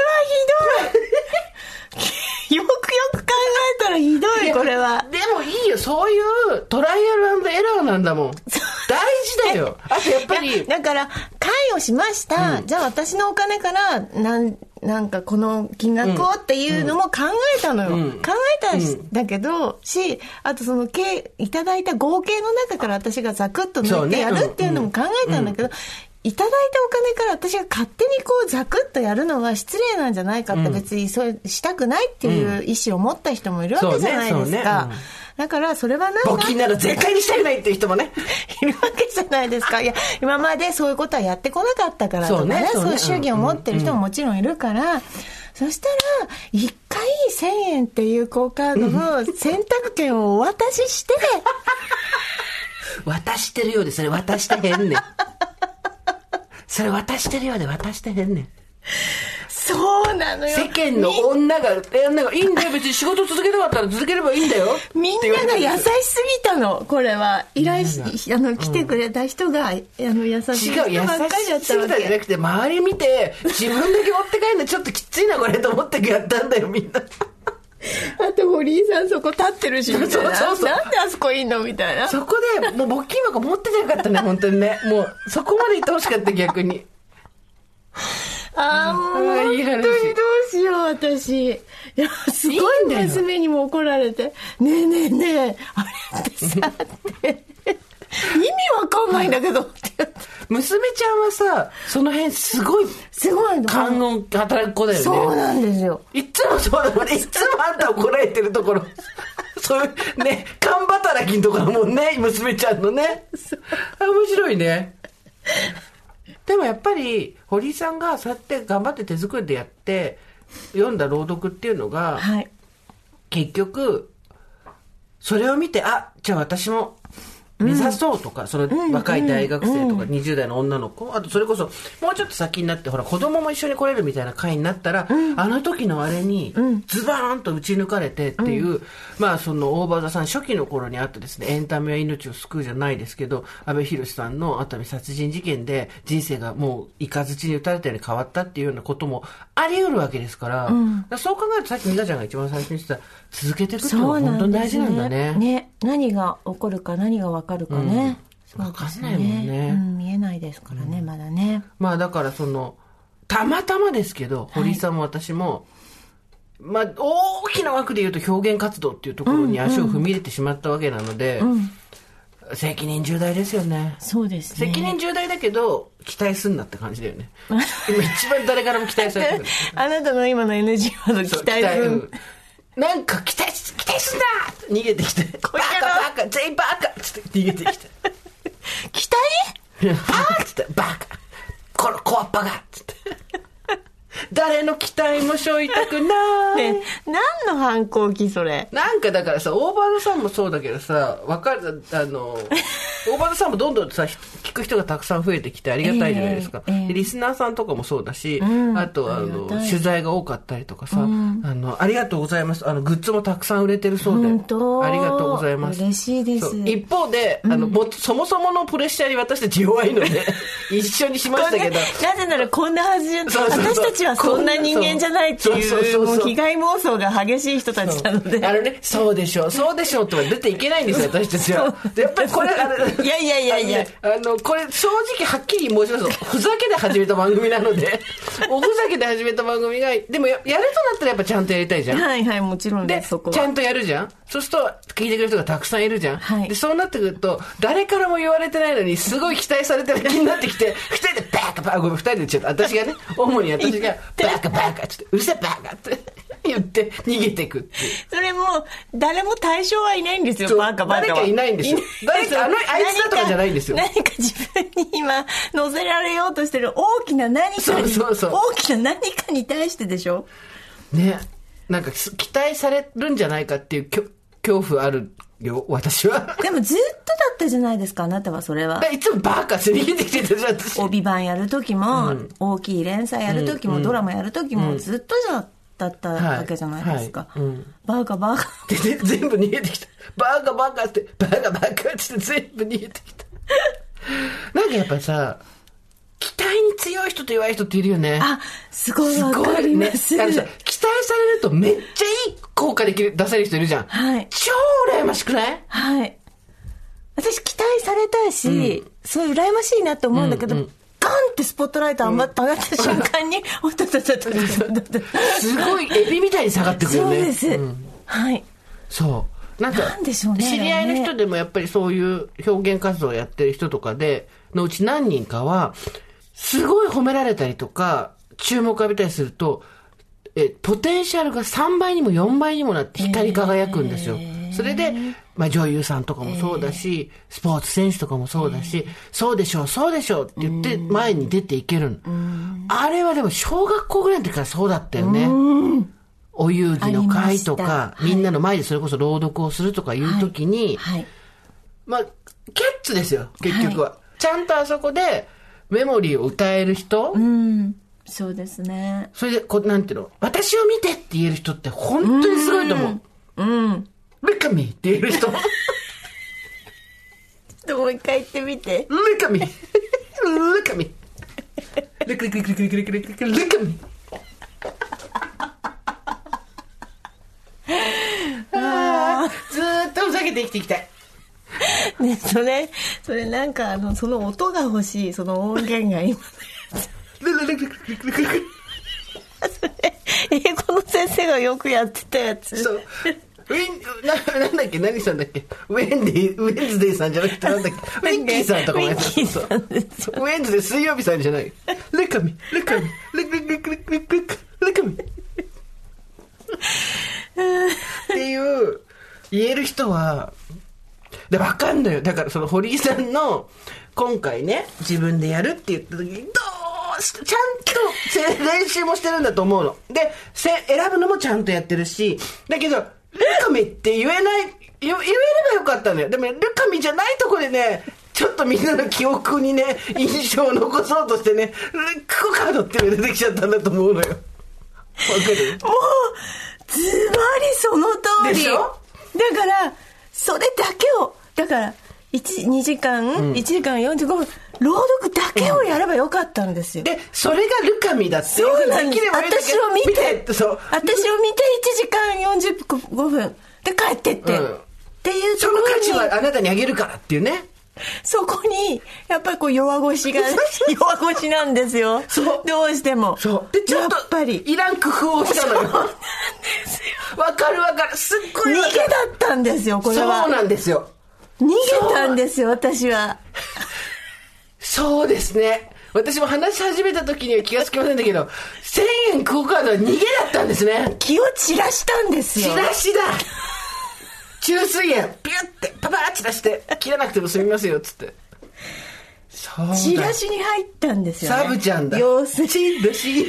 [SPEAKER 2] ひどいよくよく考えたらひどいこれは
[SPEAKER 1] でもいいよそういうトライアル&エラーなんだもん大事だよあとやっぱり
[SPEAKER 2] だから会をしました、うん、じゃあ私のお金からなんなんかこの金額をっていうのも考えたのよ、うん、考えたんだけど、うん、しあとその計いただいた合計の中から私がザクッと抜いてやるっていうのも考えたんだけど、うんうんいただいたお金から私が勝手にこうザクッとやるのは失礼なんじゃないかって、うん、別にそうしたくないっていう意思を持った人もいるわけじゃないですか、うんねねうん、だからそれは何
[SPEAKER 1] 募金なら絶対にしたくないっていう人もね
[SPEAKER 2] いるわけじゃないですかいや今までそういうことはやってこなかったからとかね、そうね、そういう主義を持ってる人ももちろんいるから、うんうん、そしたらいっかいせんえんっていうクオカードの選択権をお渡しして
[SPEAKER 1] 渡してるようでそれ渡してへんねんそれ渡してるようで渡してへんねん
[SPEAKER 2] そうなのよ
[SPEAKER 1] 世間の女が女がいいんだよ別に仕事続けなかったら続ければいいんだよ
[SPEAKER 2] みんなが優しすぎたのこれは依頼しあの来てくれた人が、うん、あの優しい人ばっかりだったわけ違う優しすぎたじゃなくて周り見て自分だけ持って帰るのちょっときついなこれと思ってやったんだよみんなあと堀井さんそこ立ってるしみたいなそうそうそうなんであそこいいのみたいな
[SPEAKER 1] そこでもう募金箱持っててよかったね本当にねもうそこまで行ってほしかった逆に
[SPEAKER 2] ああもう本当にどうしよう私いやすごい娘にも怒られてねえねえねえあれってさって意味わかんないんだけどって
[SPEAKER 1] 娘ちゃんはさその辺すごい
[SPEAKER 2] すごいの
[SPEAKER 1] 勘の働く子だよね
[SPEAKER 2] そうなんですよ
[SPEAKER 1] いつもそうだもんねいつもあんた怒られてるところそういうね勘働きのところもんね娘ちゃんのね面白いねでもやっぱり堀井さんがそうやって頑張って手作りでやって読んだ朗読っていうのが、はい、結局それを見てあじゃあ私も目指そうとか、うん、その若い大学生とかにじゅう代の女の子、あとそれこそもうちょっと先になってほら子供も一緒に来れるみたいな会になったら、うん、あの時のあれにズバーンと打ち抜かれてっていう、うん、まあその大場座さん初期の頃にあったですね、エンタメは命を救うじゃないですけど、阿部寛さんの熱海殺人事件で人生がもうイカズチに打たれたように変わったっていうようなこともあり得るわけですから、うん、からそう考えるとさっき美香ちゃんが一番最初に言ってた続けていくっていうのは本当に大事なんだね。
[SPEAKER 2] ね、何が起こるか何が分かるかね、うん、
[SPEAKER 1] 分かんないもんね、
[SPEAKER 2] うん、見えないですからね、うん、まだね。
[SPEAKER 1] まあだからそのたまたまですけど堀井さんも私も、はい、まあ大きな枠で言うと表現活動っていうところに足を踏み入れてしまったわけなので、うんうん、責任重大ですよね。
[SPEAKER 2] そうですね。責
[SPEAKER 1] 任重大だけど期待すんなって感じだよね。今一番誰からも期待されてる。
[SPEAKER 2] あなたの今の エヌジー ワード期待する。
[SPEAKER 1] なんか期待期待すんな逃げてきて、バカバカ全員バカっつって逃げてきて。
[SPEAKER 2] 期待？
[SPEAKER 1] バカっつってバカこの小っぱがっつって。誰の期待も背負いたくない。
[SPEAKER 2] ね、何の反抗期それ。
[SPEAKER 1] なんかだからさ、オーバードさんもそうだけどさ、わかる、あの、オーバードさんもどんどんさ、聞く人がたくさん増えてきてありがたいじゃないですか。えーえー、でリスナーさんとかもそうだし、うん、あとあの、取材が多かったりとかさ、うん、あの、ありがとうございます。あの、グッズもたくさん売れてるそうで。
[SPEAKER 2] 本当？
[SPEAKER 1] ありがとうございます。
[SPEAKER 2] 嬉しいです。
[SPEAKER 1] 一方で、あの、うん、もそもそものプレッシャーに私たち弱いので、一緒にしましたけど。
[SPEAKER 2] なぜならこんなはずじゃ、私たちはそんな人間じゃないっていう、もう被害妄想が激しい人たちなので。
[SPEAKER 1] あのね、そうでしょう、そうでしょうとは出ていけないんですよ、私たちは。やっぱりこれ、あの、
[SPEAKER 2] いやいやいやいや、
[SPEAKER 1] あの、ね、あのこれ正直はっきり申しますと、ふざけで始めた番組なので、おふざけで始めた番組が、でもや、やるとなったらやっぱちゃんとやりたいじゃん。
[SPEAKER 2] はいはい、もちろんで、
[SPEAKER 1] でそこは。ちゃんとやるじゃん。そうすると、聞いてくれる人がたくさんいるじゃん。はい、で、そうなってくると、誰からも言われてないのに、すごい期待されてる気になってきて、二人でバカバカ、ごめん、二人で言っちゃった。私がね、主に私が、バカバカって、うるせえバカって言って逃げていくっていう。
[SPEAKER 2] それも、誰も対象はいないんですよ、バカバカは。
[SPEAKER 1] 誰かいないんですよ。誰か、あの、あいつだとかじゃないんですよ。
[SPEAKER 2] 何か自分に今、乗せられようとしてる大きな何かに、そうそうそう、大きな何かに対してでしょ。
[SPEAKER 1] ね。なんか、期待されるんじゃないかっていう恐怖あるよ、私は。
[SPEAKER 2] でもずっとだったじゃないですか、あなたはそれは。
[SPEAKER 1] いつもバカって逃げてきてたじゃん、私。
[SPEAKER 2] 帯番やるときも、うん、大きい連載やるときも、うん、ドラマやるときも、うん、ずっとじゃだったわけじゃないですか。はいはい、うん、バカバカ
[SPEAKER 1] って全部逃げてきた。バカバカって、バカバカって全部逃げてきた。なんかやっぱさ、期待に強い人と弱い人っているよね。
[SPEAKER 2] あ、すごいわかります。
[SPEAKER 1] ね、あのさ、期待されるとめっちゃいい効果できる、出せる人いるじゃん。はい。超羨ましくない？
[SPEAKER 2] はい。私期待されたいし、うん、そういう羨ましいなって思うんだけど、うんうん、ガンってスポットライト上がった瞬間に、おっとっとっとっとっと。
[SPEAKER 1] すごいエビみたいに下がってくるよね。
[SPEAKER 2] そうです。うん、はい。
[SPEAKER 1] そう。なんか、
[SPEAKER 2] なんでしょうね、
[SPEAKER 1] 知り合いの人でもやっぱりそういう表現活動をやってる人とかで、のうち何人かは、すごい褒められたりとか、注目を浴びたりすると、え、ポテンシャルがさんばいにもよんばいにもなって光り輝くんですよ。えー、それで、まあ女優さんとかもそうだし、えー、スポーツ選手とかもそうだし、えー、そうでしょう、そうでしょうって言って前に出ていけるの。あれはでも小学校ぐらいの時からそうだったよね。お遊戯の会とか、みんなの前でそれこそ朗読をするとかいう時に、はいはい、まあ、キャッツですよ、結局は。はい、ちゃんとあそこで、メモリーを歌える人、
[SPEAKER 2] うん、そうですね。
[SPEAKER 1] それでこうなんていうの、私を見てって言える人って本当にすごいと思う。うん。うん、Look at me って言える人。ちょっ
[SPEAKER 2] ともう一回言ってみて。
[SPEAKER 1] Look at me. Look at me. Look look look look look look look look at me. あずーっとふざけて生きていきたい。
[SPEAKER 2] ね、それ、それなんかあの、その音が欲しい、その音源が今のやつ。それ、英語の先生がよくやってたやつ。そう。
[SPEAKER 1] ウィン、な、なんだっけ、何さんだっけ、ウェンディ、ウェンズデーさんじゃなくて、なんだっけ、ウィンキーさんとかもやってた。そう。ウェンズデー水曜日さんじゃない。ルカミ、ルカミ、ルカミ、ルカミ、ルカミ、ルカミ。っていう、言える人は、で、わかんないよ。だからその堀井さんの今回ね、自分でやるって言った時に、どうしてちゃんと練習もしてるんだと思うの。で、選ぶのもちゃんとやってるし、だけど、ルカミって言えない、 言えればよかったのよ。でもルカミじゃないとこでね、ちょっとみんなの記憶にね、印象を残そうとしてね、クコカードっていうのが出てきちゃったんだと思うのよ。わかる？
[SPEAKER 2] もうズバリその通りでしょ。だからそれだけを、だからいち、にじかん、うん、いちじかんよんじゅうごふん朗読だけをやればよかったんですよ。
[SPEAKER 1] でそれがルカミだっていう
[SPEAKER 2] そうなんです。私を見て、
[SPEAKER 1] 見てそう
[SPEAKER 2] 私を見ていちじかんよんじゅうごふんで帰ってって、うん、っていうところに
[SPEAKER 1] その価値はあなたにあげるからっていうね。
[SPEAKER 2] そこにやっぱりこう弱腰が弱腰なんですよ。そうどうしても
[SPEAKER 1] そうでちょっとやっぱりいらん工夫をしたのよ。そうなんですよ。わかるわかる。すっごい
[SPEAKER 2] 逃げだったんですよこれは。
[SPEAKER 1] そうなんですよ。
[SPEAKER 2] 逃げたんですよ私は。
[SPEAKER 1] そうですね。私も話し始めた時には気がつきませんだけど、せんえんクオカードは逃げだったんですね。
[SPEAKER 2] 気を散らしたんですよ。
[SPEAKER 1] 散らしだ。虫垂炎ピュッてパパー散らして切らなくても済みますよっつって。
[SPEAKER 2] そうだ。チラシに入ったんですよね。
[SPEAKER 1] サブちゃんだ。
[SPEAKER 2] 要するに
[SPEAKER 1] チラシ。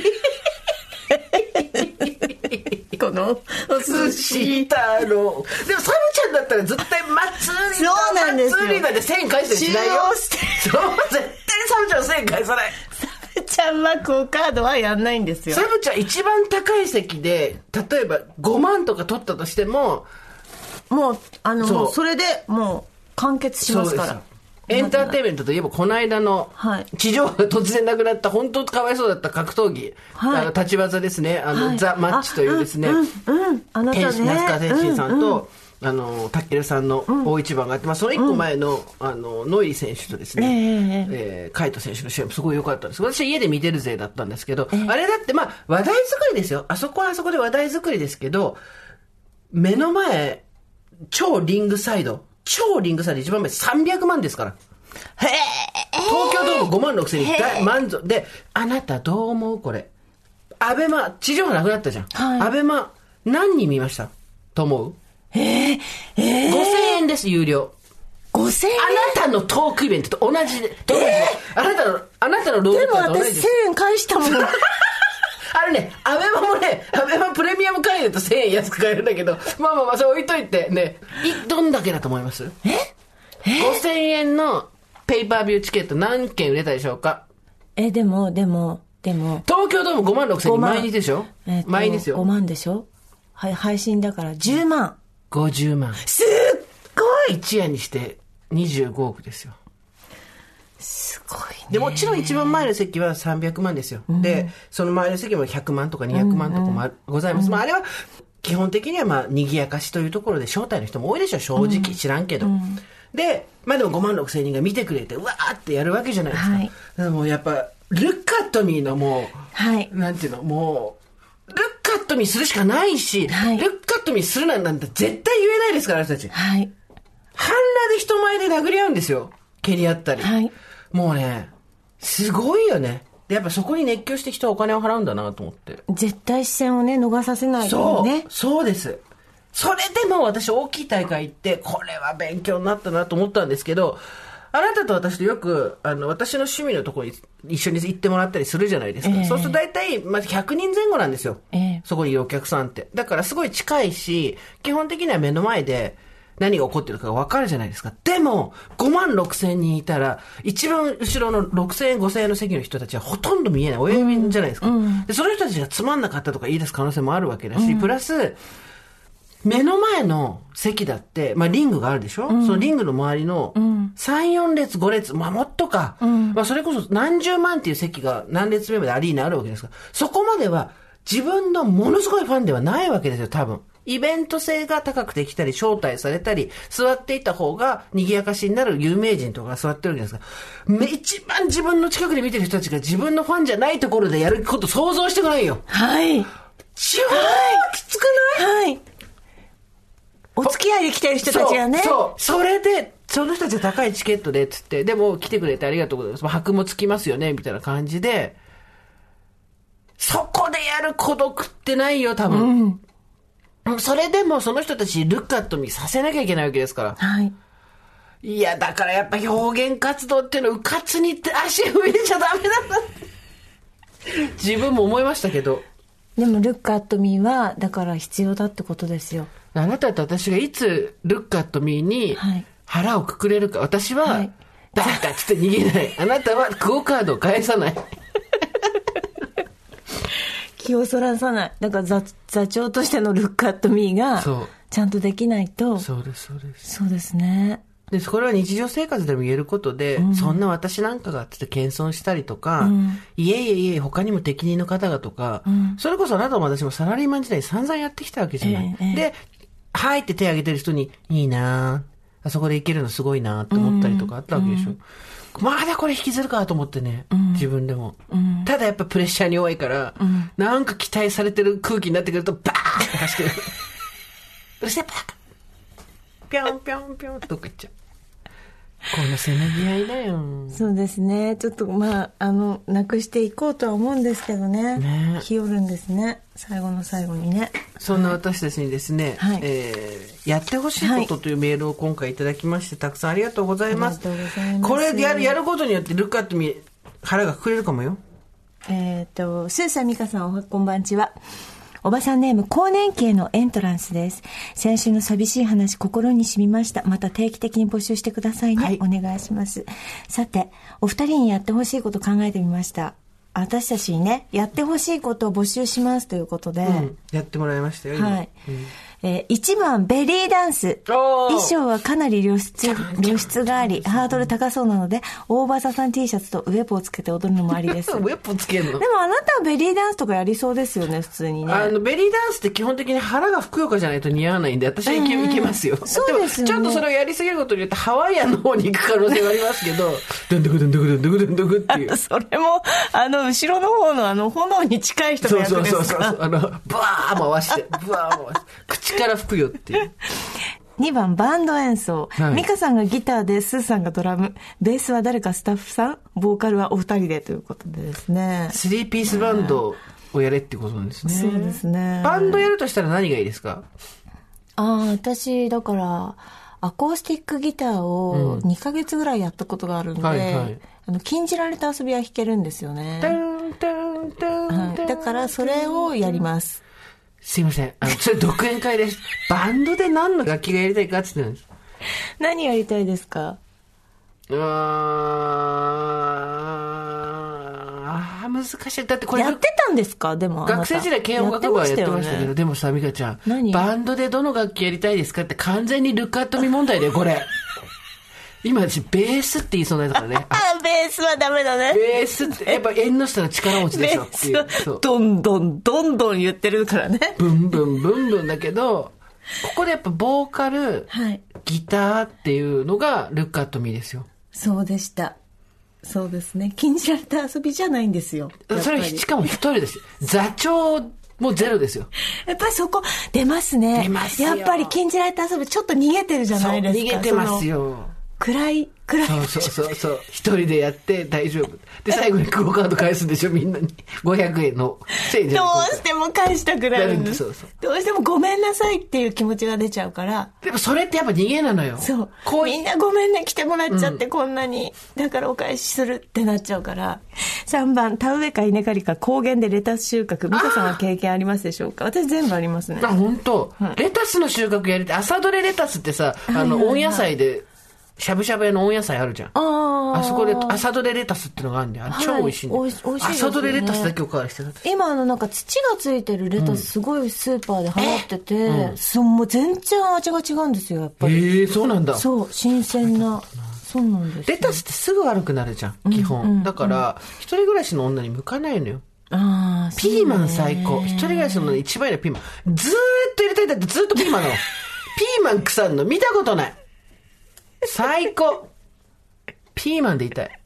[SPEAKER 2] この
[SPEAKER 1] 寿司太郎。でもサブちゃんだったら絶対松売りだ。
[SPEAKER 2] そうなんですよ。
[SPEAKER 1] 松売りだでせんえん返したりしないよ。そう絶対にサブちゃんせんえん返さない。
[SPEAKER 2] サブちゃんはクオカードはやんないんですよ。
[SPEAKER 1] サブちゃん一番高い席で例えばごまんとか取ったとしても。
[SPEAKER 2] もうあのそ, それでもう完結しますから。
[SPEAKER 1] エンターテインメントといえばこの間の地上が突然なくなった本当かわいそうだった格闘技、はい、あの立ち技ですね。あの、はい、ザ・マッチというですね、
[SPEAKER 2] うんうん、あなたね
[SPEAKER 1] 那須川天心さんと、うんうん、あのタッケルさんの大一番があって、まあ、そのいっこまえの、うん、あのノイ選手とですね、えーえー、カイト選手の試合もすごい良かったんです。私は家で見てる勢だったんですけど、えー、あれだってまあ話題作りですよ。あそこはあそこで話題作りですけど、目の前超リングサイド超リングサイド一番目さんびゃくまんですから。
[SPEAKER 2] へえ。
[SPEAKER 1] 東京ドームごまんろくせんに大満足で、あなたどう思うこれ。アベマ地上波なくなったじゃん。はい、アベマ何人見ましたと思う？
[SPEAKER 2] えー、えー、
[SPEAKER 1] ごせんえんです有料。
[SPEAKER 2] ごせんえん。
[SPEAKER 1] あなたのトークイベントと同じで、同じで、えー、あなたのあなたの朗読と同じです。
[SPEAKER 2] でも私せんえん返したもん。
[SPEAKER 1] あれね、アベマもね、アベマプレミアム会員だとせんえん安く買えるんだけど、まあまあまあ、それ置いといて、ね、どんだけだと思います？
[SPEAKER 2] ええ ?
[SPEAKER 1] ごせんえんのペーパービューチケット何件売れたでしょうか？
[SPEAKER 2] え、でも、でも、でも。
[SPEAKER 1] 東京ドームごまんろくせんに毎日でしょ？
[SPEAKER 2] えー、
[SPEAKER 1] 毎日ですよ。
[SPEAKER 2] ごまんでしょ？はい、配信だからじゅうまん。
[SPEAKER 1] ごじゅうまん。
[SPEAKER 2] すっごい！
[SPEAKER 1] 一夜にしてにじゅうごおくですよ。
[SPEAKER 2] すごいね。
[SPEAKER 1] でもちろん一番前の席はさんびゃくまんですよ、うん、でその前の席もひゃくまんとかにひゃくまんとかもございます、うんうん、まあ、あれは基本的にはまあ賑やかしというところで招待の人も多いでしょ正直、知らんけど、うん、でまあでもごまんろくせんにんが見てくれてうわーってやるわけじゃないですか、はい、でもやっぱルッカットミーのもう、はい、なんていうのもうルッカットミーするしかないし、はい、ルッカットミーするなんて絶対言えないですから私たち、はい、半裸で人前で殴り合うんですよ蹴り合ったり、はい、もうねすごいよね。でやっぱそこに熱狂して人はお金を払うんだなと思って。
[SPEAKER 2] 絶対視線をね逃させないよね。
[SPEAKER 1] そうそうです。それでも私大きい大会行ってこれは勉強になったなと思ったんですけど、あなたと私とよくあの私の趣味のところに一緒に行ってもらったりするじゃないですか、えー、そうすると大体まずひゃくにんぜん後なんですよ、えー、そこにいるお客さんって。だからすごい近いし基本的には目の前で何が起こってるかが分かるじゃないですか。でもごまんろくせんにんいたら一番後ろのろくせんえんごせんえんの席の人たちはほとんど見えない親指じゃないですか、うんうん、でその人たちがつまんなかったとか言い出す可能性もあるわけだし、うん、プラス目の前の席だって、まあ、リングがあるでしょ、うん、そのリングの周りのさん、よん列ご列、まあ、もっとか、うんまあ、それこそ何十万っていう席が何列目までアリーナあるわけですから、そこまでは自分のものすごいファンではないわけですよ多分。イベント性が高くできたり招待されたり座っていた方が賑やかしになる有名人とかが座ってるわけですから、一番自分の近くで見てる人たちが自分のファンじゃないところでやること想像してくないよ。
[SPEAKER 2] はい
[SPEAKER 1] 超きつくない？
[SPEAKER 2] はい、はい、お付き合いで来てる人たちがね。
[SPEAKER 1] そうそう、それでその人たちは高いチケットでっつって、でも来てくれてありがとうございます、箔もつきますよねみたいな感じで、そこでやる孤独ってないよ多分、うん、それでもその人たちにルックアットミーさせなきゃいけないわけですから、はい、いやだからやっぱ表現活動っていうのはうかつにって足踏み入れちゃダメだな自分も思いましたけど。
[SPEAKER 2] でもルックアットミーはだから必要だってことですよ。
[SPEAKER 1] あなたと私がいつルックアットミーに腹をくくれるか。私は、はい、バーカッつって逃げない。あなたはクオカードを返さない。
[SPEAKER 2] 気をそらさない。だから 座, 座長としてのルックアットミーがちゃんとできないと。
[SPEAKER 1] そうです、そうです。
[SPEAKER 2] そうですね。
[SPEAKER 1] で、これは日常生活でも言えることで、うん、そんな私なんかがって謙遜したりとか、うん、いえいえいえ、他にも適任の方がとか、うん、それこそあなたも私もサラリーマン時代散々やってきたわけじゃない。えーえー、で、はいって手挙げてる人に、いいなぁ、あそこでいけるのすごいなぁって思ったりとかあったわけでしょ。うんうん、まだこれ引きずるかと思ってね、うん、自分でも、うん。ただやっぱプレッシャーに弱いから、うん、なんか期待されてる空気になってくると、バーって走ってる。うるせえバーカぴょんぴょんぴょんとどっか行っちゃう。このせめぎ合いだよ。
[SPEAKER 2] そうですね。ちょっとまああのなくしていこうとは思うんですけどね。ね、日和るんですね。最後の最後にね。
[SPEAKER 1] そんな私たちにですね、はい、えー、やってほしいことというメールを今回いただきまして、たくさんありがとうございます。
[SPEAKER 2] ありがとうございます。
[SPEAKER 1] これでやるやることによってルックアットミー腹がくくれるかもよ。
[SPEAKER 2] えっ、ー、とスーさん美香さんこんばんちは。おばさんネーム更年期へのエントランスです。先週の寂しい話心に染みました。また定期的に募集してくださいね、はい、お願いします。さてお二人にやってほしいこと考えてみました。私たちにねやってほしいことを募集しますということで、うん、
[SPEAKER 1] やってもらいましたよ。
[SPEAKER 2] はい、うん、えー、いちばんベリーダンス。衣装はかなり露出露出がありハードル高そうなので大場さん T シャツとウェポをつけて踊るのもありです。
[SPEAKER 1] ウェポつけるの。
[SPEAKER 2] でもあなたはベリーダンスとかやりそうですよね普通にね。
[SPEAKER 1] あのベリーダンスって基本的に腹がふくよかじゃないと似合わないんで私はいけ、えー、いけますよ。
[SPEAKER 2] そうですよね。
[SPEAKER 1] でもちょっとそれをやりすぎることによってハワイアンの方に行く可能性はありますけどドゥンドゥクドゥンドゥクドゥンドゥクドゥンドゥクっていう。
[SPEAKER 2] それもあの後ろの方のあの炎に近い人の役ですか。そうそうそうそう。あのブワ
[SPEAKER 1] ー回してブワー回して口から吹くよっていう。
[SPEAKER 2] にばんバンド演奏、はい、ミカさんがギターでスーさんがドラム、ベースは誰かスタッフさん、ボーカルはお二人でということでですね。
[SPEAKER 1] スリーピースバンドをやれってことなんですね。
[SPEAKER 2] そうですね。
[SPEAKER 1] バンドやるとしたら何がいいですか？
[SPEAKER 2] ああ、私だからアコースティックギターをにかげつぐらいやったことがあるんで、うん、はいはい、あの禁じられた遊びは弾けるんですよね。はい、だからそれをやります。
[SPEAKER 1] すいません。あの、それ独演会です。バンドで何の楽器がやりたいかって言ってるんです。
[SPEAKER 2] 何やりたいですか？
[SPEAKER 1] うわー、難しい。だってこれ。
[SPEAKER 2] やってたんですか？でも。
[SPEAKER 1] 学生時代軽音楽部はやってましたけど、ね、でもさ、美香ちゃん。何？バンドでどの楽器やりたいですかって完全にルックアットミー問題だよ、これ。今私ベースって言いそうなやつからね。
[SPEAKER 2] あ、ベースはダメだね。
[SPEAKER 1] ベースってやっぱ縁の下の力持ちでしょっていう。
[SPEAKER 2] そうどんどんどんどん言ってるからね。
[SPEAKER 1] ブンブンブンブンだけど、ここでやっぱボーカル、はい、ギターっていうのがルックアットミーですよ。
[SPEAKER 2] そうでした。そうですね。禁じられた遊びじゃないんですよ。
[SPEAKER 1] それしかも一人ですよ。座長もうゼロですよ。
[SPEAKER 2] やっぱりそこ出ますね。
[SPEAKER 1] 出ますよ。
[SPEAKER 2] やっぱり禁じられた遊びちょっと逃げてるじゃないですか。
[SPEAKER 1] 逃げてますよ。
[SPEAKER 2] 暗い暗い。
[SPEAKER 1] そうそうそうそう。一人でやって大丈夫。で最後にクオカード返すんでしょみんなに。ごひゃくえんのせいじゃん。
[SPEAKER 2] どうしても返したくなるんです。そうそう。どうしてもごめんなさいっていう気持ちが出ちゃうから。
[SPEAKER 1] でもそれってやっぱ逃げなのよ。
[SPEAKER 2] そう。こうみんなごめんね来てもらっちゃって、うん、こんなにだからお返しするってなっちゃうから。さんばん田植えか稲刈りか高原でレタス収穫。美香さんは経験ありますでしょうか？私全部ありますね。
[SPEAKER 1] あ本当、うん。レタスの収穫やりたい。朝どれレタスってさあの温野菜で。しゃぶしゃぶ屋の温野菜あるじゃん。ああそこで朝どれレタスってのがあるんで、あれ超美味しいんで、はい、おいしい朝どれレタスだけおかわりしてた。
[SPEAKER 2] 今あのなんか土がついてるレタスすごいスーパーで流行ってて、うん、そもう全然味が違うんですよやっぱり。
[SPEAKER 1] ええー、そうなんだ。
[SPEAKER 2] そう新鮮な。そうなんです、ね。
[SPEAKER 1] レタスってすぐ悪くなるじゃん基本、うんうんうん、だから一人暮らしの女に向かないのよ。ああピーマン最高。一人暮らしの女に一番いいのピーマン。ずーっと入れたいんだってずーっとピーマンなの。ピーマン腐るの見たことない。最高。ピーマンでいたい。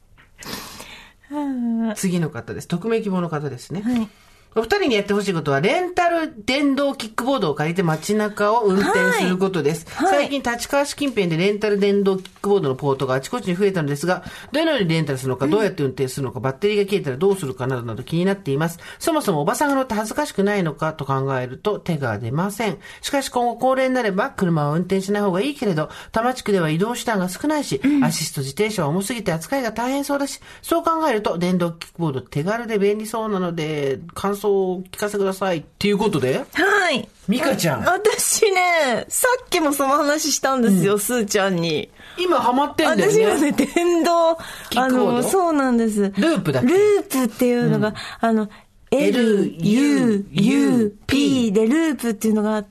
[SPEAKER 1] 次の方です。匿名希望の方ですね。はい、お二人にやってほしいことはレンタル電動キックボードを借りて街中を運転することです、はいはい、最近立川市近辺でレンタル電動キックボードのポートがあちこちに増えたのですが、どのようにレンタルするのか、どうやって運転するのか、バッテリーが切れたらどうするかなどなど気になっています。そもそもおばさんが乗って恥ずかしくないのかと考えると手が出ません。しかし今後高齢になれば車は運転しない方がいいけれど、多摩地区では移動手段が少ないし、うん、アシスト自転車は重すぎて扱いが大変そうだし、そう考えると電動キックボード手軽で便利そうなので、感想想を聞かせてくださいっていうことで、
[SPEAKER 2] はい。
[SPEAKER 1] ミカちゃん。
[SPEAKER 2] 私ね、さっきもその話したんですよ、うん、スーちゃんに。
[SPEAKER 1] 今ハマってんだよね。
[SPEAKER 2] 私はね、電動、あの、そうなんです。ル
[SPEAKER 1] ープだっけ？
[SPEAKER 2] ループっていうのが、うん、あの、エルユーユーピー でループっていうのがあって、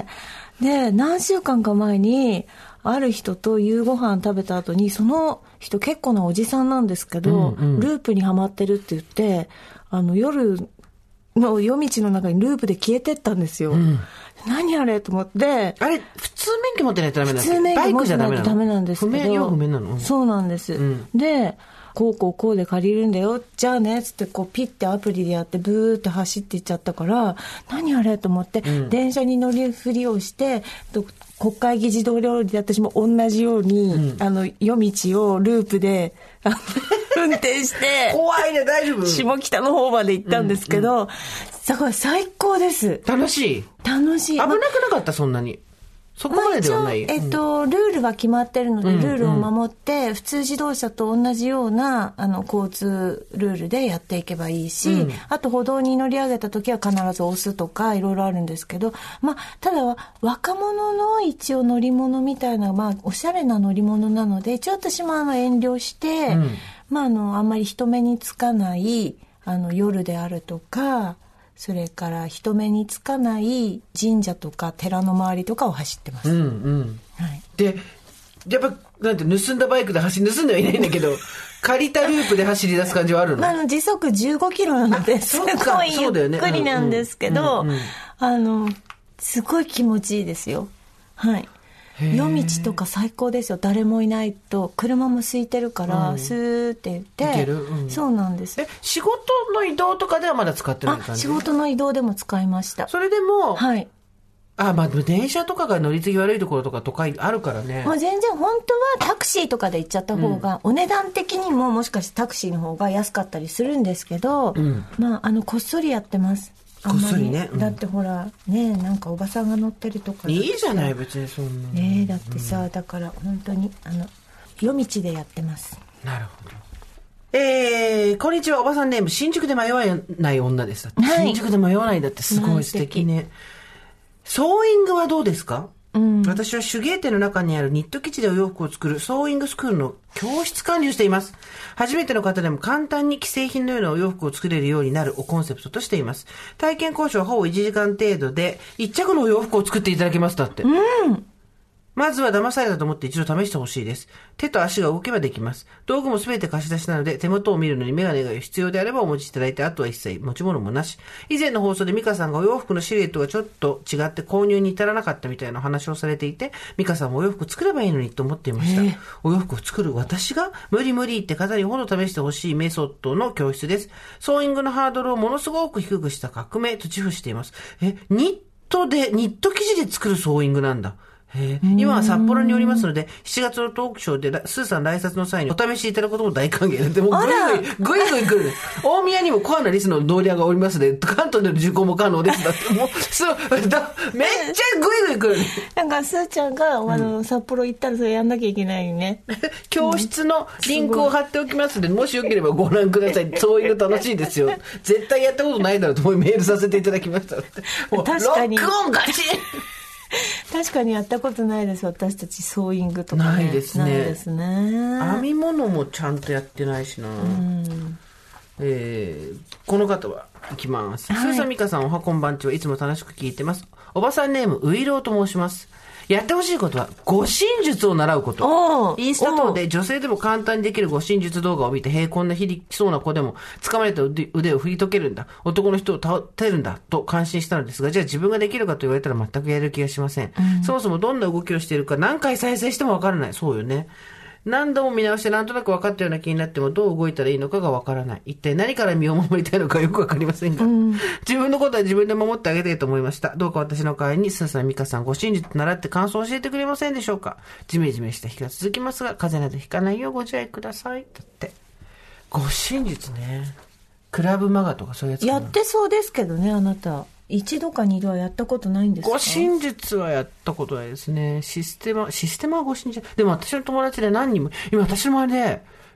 [SPEAKER 2] で、何週間か前に、ある人と夕ご飯食べた後に、その人結構なおじさんなんですけど、うんうん、ループにハマってるって言って、あの、夜の夜道の中にループで消えてったんですよ。うん、何あれと思って。
[SPEAKER 1] あれ、普通免許持ってないとダメなんですか？
[SPEAKER 2] 普通免許持ってないとダメなんですけど。
[SPEAKER 1] 不明、要不明なの？
[SPEAKER 2] そうなんです。うん、で、こうこうこうで借りるんだよ。じゃあね、つってこうピッてアプリでやってブーって走っていっちゃったから、何あれと思って、うん、電車に乗りふりをして、国会議事堂料理で私も同じように、うん、あの夜道をループで運転して
[SPEAKER 1] 怖いね、大丈夫？
[SPEAKER 2] 下北の方まで行ったんですけど、うんうん、すごい最高です。
[SPEAKER 1] 楽しい？
[SPEAKER 2] 楽しい。
[SPEAKER 1] 危なくなかった？そんなにそこまでではない？
[SPEAKER 2] まあ、えっと、ルールは決まってるので、うん、ルールを守って、うん、普通自動車と同じようなあの交通ルールでやっていけばいいし、うん、あと歩道に乗り上げた時は必ず押すとかいろいろあるんですけど、まあ、ただ若者の一応乗り物みたいな、まあ、おしゃれな乗り物なので、ちょっと私もあの遠慮して、うん、まあ、あのあんまり人目につかないあの夜であるとか、それから人目につかない神社とか寺の周りとかを走ってます。
[SPEAKER 1] うんうん。はい、で、やっぱなんて盗んだバイクで走り盗んではいないんだけど、借りたループで走り出す感じはあるの？
[SPEAKER 2] まあ、あの時速じゅうごキロなのですごいゆっくりなんですけど、あのすごい気持ちいいですよ。はい。夜道とか最高ですよ。誰もいないと車も空いてるから、うん、スーって言って、
[SPEAKER 1] いける、うん、
[SPEAKER 2] そうなんです。
[SPEAKER 1] え、仕事の移動とかではまだ使ってない感じ？
[SPEAKER 2] あ、仕事の移動でも使いました。
[SPEAKER 1] それでも、
[SPEAKER 2] はい。
[SPEAKER 1] あ、まあ電車とかが乗り継ぎ悪いところとか都会あるからね。
[SPEAKER 2] もう全然本当はタクシーとかで行っちゃった方が、うん、お値段的にももしかしてタクシーの方が安かったりするんですけど、うん、まああのこっそりやってます。
[SPEAKER 1] こっそりね、
[SPEAKER 2] うん、だってほらね、なんかおばさんが乗ってるとか
[SPEAKER 1] いいじゃない別にそんな
[SPEAKER 2] ね、だってさ、うん、だから本当にあの夜道でやってます。
[SPEAKER 1] なるほど。えー、こんにちは、おばさんネーム新宿で迷わない女です。はい、新宿で迷わないだってすごい素敵ね。ソーイングはどうですか？うん、私は手芸店の中にあるニット生地でお洋服を作るソーイングスクールの教室管理をしています。初めての方でも簡単に既製品のようなお洋服を作れるようになるをコンセプトとしています。体験交渉はほぼいちじかん程度でいっ着のお洋服を作っていただけますだって。うん。まずは騙されたと思って一度試してほしいです。手と足が動けばできます。道具もすべて貸し出しなので、手元を見るのにメガネが必要であればお持ちいただいて、あとは一切持ち物もなし。以前の放送でミカさんがお洋服のシルエットがちょっと違って購入に至らなかったみたいな話をされていて、ミカさんもお洋服作ればいいのにと思っていました。お洋服を作る私が無理無理って方にほど試してほしいメソッドの教室です。ソーイングのハードルをものすごく低くした革命と自負しています。え、ニットで、ニット生地で作るソーイングなんだ。へ今は札幌におりますので、しちがつのトークショーでスーさん来札の際にお試しいただくことも大歓迎で、もうぐいぐい、ぐいぐい来る。大宮にもコアなリスの同僚がおりますので、関東での受講も可能です。だって、もう、そう、だめっちゃぐいぐい来る。
[SPEAKER 2] なんか、スーちゃんが、あの、うん、札幌行ったらそれやんなきゃいけないよね。
[SPEAKER 1] 教室のリンクを貼っておきますので、もしよければご覧ください。そういうの楽しいですよ。絶対やったことないだろうと思いメールさせていただきました。
[SPEAKER 2] 確かに。
[SPEAKER 1] ロックオンガチ
[SPEAKER 2] 確かにやったことないです。私たちソーイングとか、
[SPEAKER 1] ね、ないですね。
[SPEAKER 2] ないですね。
[SPEAKER 1] 編み物もちゃんとやってないしな。うん、えー、この方はいきます。スーさんミカさんおはこんばんちは、いつも楽しく聞いてます。おばさんネームウイローと申します。やってほしいことは護身術を習うこと。インスタ等で女性でも簡単にできる護身術動画を見て、平凡なひきそうな子でも掴まれた腕を振り解けるんだ、男の人を倒てるんだと感心したのですが、じゃあ自分ができるかと言われたら全くやれる気がしません、うん、そもそもどんな動きをしているか何回再生してもわからない。そうよね。何度も見直してなんとなく分かったような気になっても、どう動いたらいいのかが分からない。一体何から身を守りたいのかよく分かりませんが、うん、自分のことは自分で守ってあげたいと思いました。どうか私の代わりにスーさんミカさんご真実習って感想を教えてくれませんでしょうか。ジメジメした日が続きますが、風邪などひかないようご自愛ください。だってご真実ね。クラブマガとかそういうやつかな。
[SPEAKER 2] やってそうですけどね。あなた一度か二度はやったことないんですか？
[SPEAKER 1] 護身術はやったことないですね。システマ、システマは護身術。でも私の友達で何人も、今私の周りで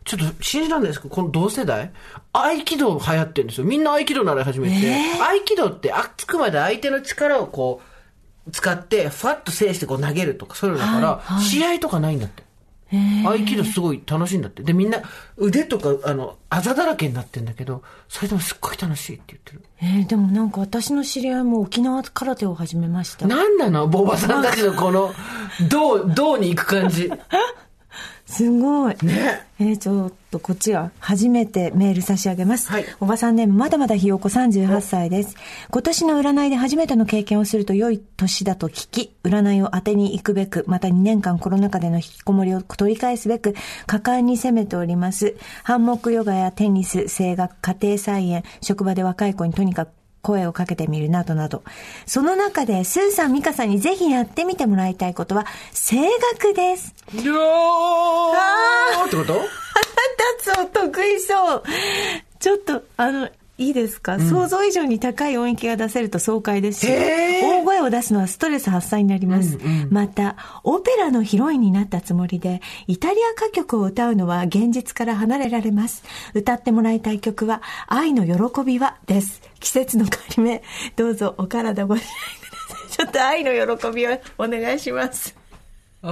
[SPEAKER 1] ちょっと信じられないですけど、この同世代、合気道流行ってるんですよ。みんな合気道習い始めて。えー、合気道ってあくまで相手の力をこう、使って、ファッと制してこう投げるとかそういうのだから、はいはい、試合とかないんだって。合気道すごい楽しいんだって。で、みんな腕とか、あの、あざだらけになってんだけど、それでもすっごい楽しいって言ってる。
[SPEAKER 2] えー、でもなんか私の知り合いも沖縄空手を始めました。
[SPEAKER 1] なんなのボバさんたちのこの、銅、銅に行く感じ。
[SPEAKER 2] すごい。
[SPEAKER 1] ね。
[SPEAKER 2] えー、ちょっとこっちは初めてメール差し上げます。はい。おばさんネーム、まだまだひよこさんじゅうはっさいです。今年の占いで初めての経験をすると良い年だと聞き、占いを当てに行くべく、またにねんかんコロナ禍での引きこもりを取り返すべく、果敢に攻めております。ハンモックヨガやテニス、声楽、家庭菜園、職場で若い子にとにかく声をかけてみるなどなど。その中でスーさん、ミカさんにぜひやってみてもらいたいことは声楽です。
[SPEAKER 1] いやーあーってこと？
[SPEAKER 2] あなたそう得意そう。ちょっとあのいいですか、うん、想像以上に高い音域が出せると爽快ですし、大声を出すのはストレス発散になります、うんうん、またオペラのヒロインになったつもりでイタリア歌曲を歌うのは現実から離れられます。歌ってもらいたい曲は愛の喜びはです。季節の変わり目、どうぞお体ご自愛ください。ちょっと愛の喜びをお願いします。
[SPEAKER 1] 愛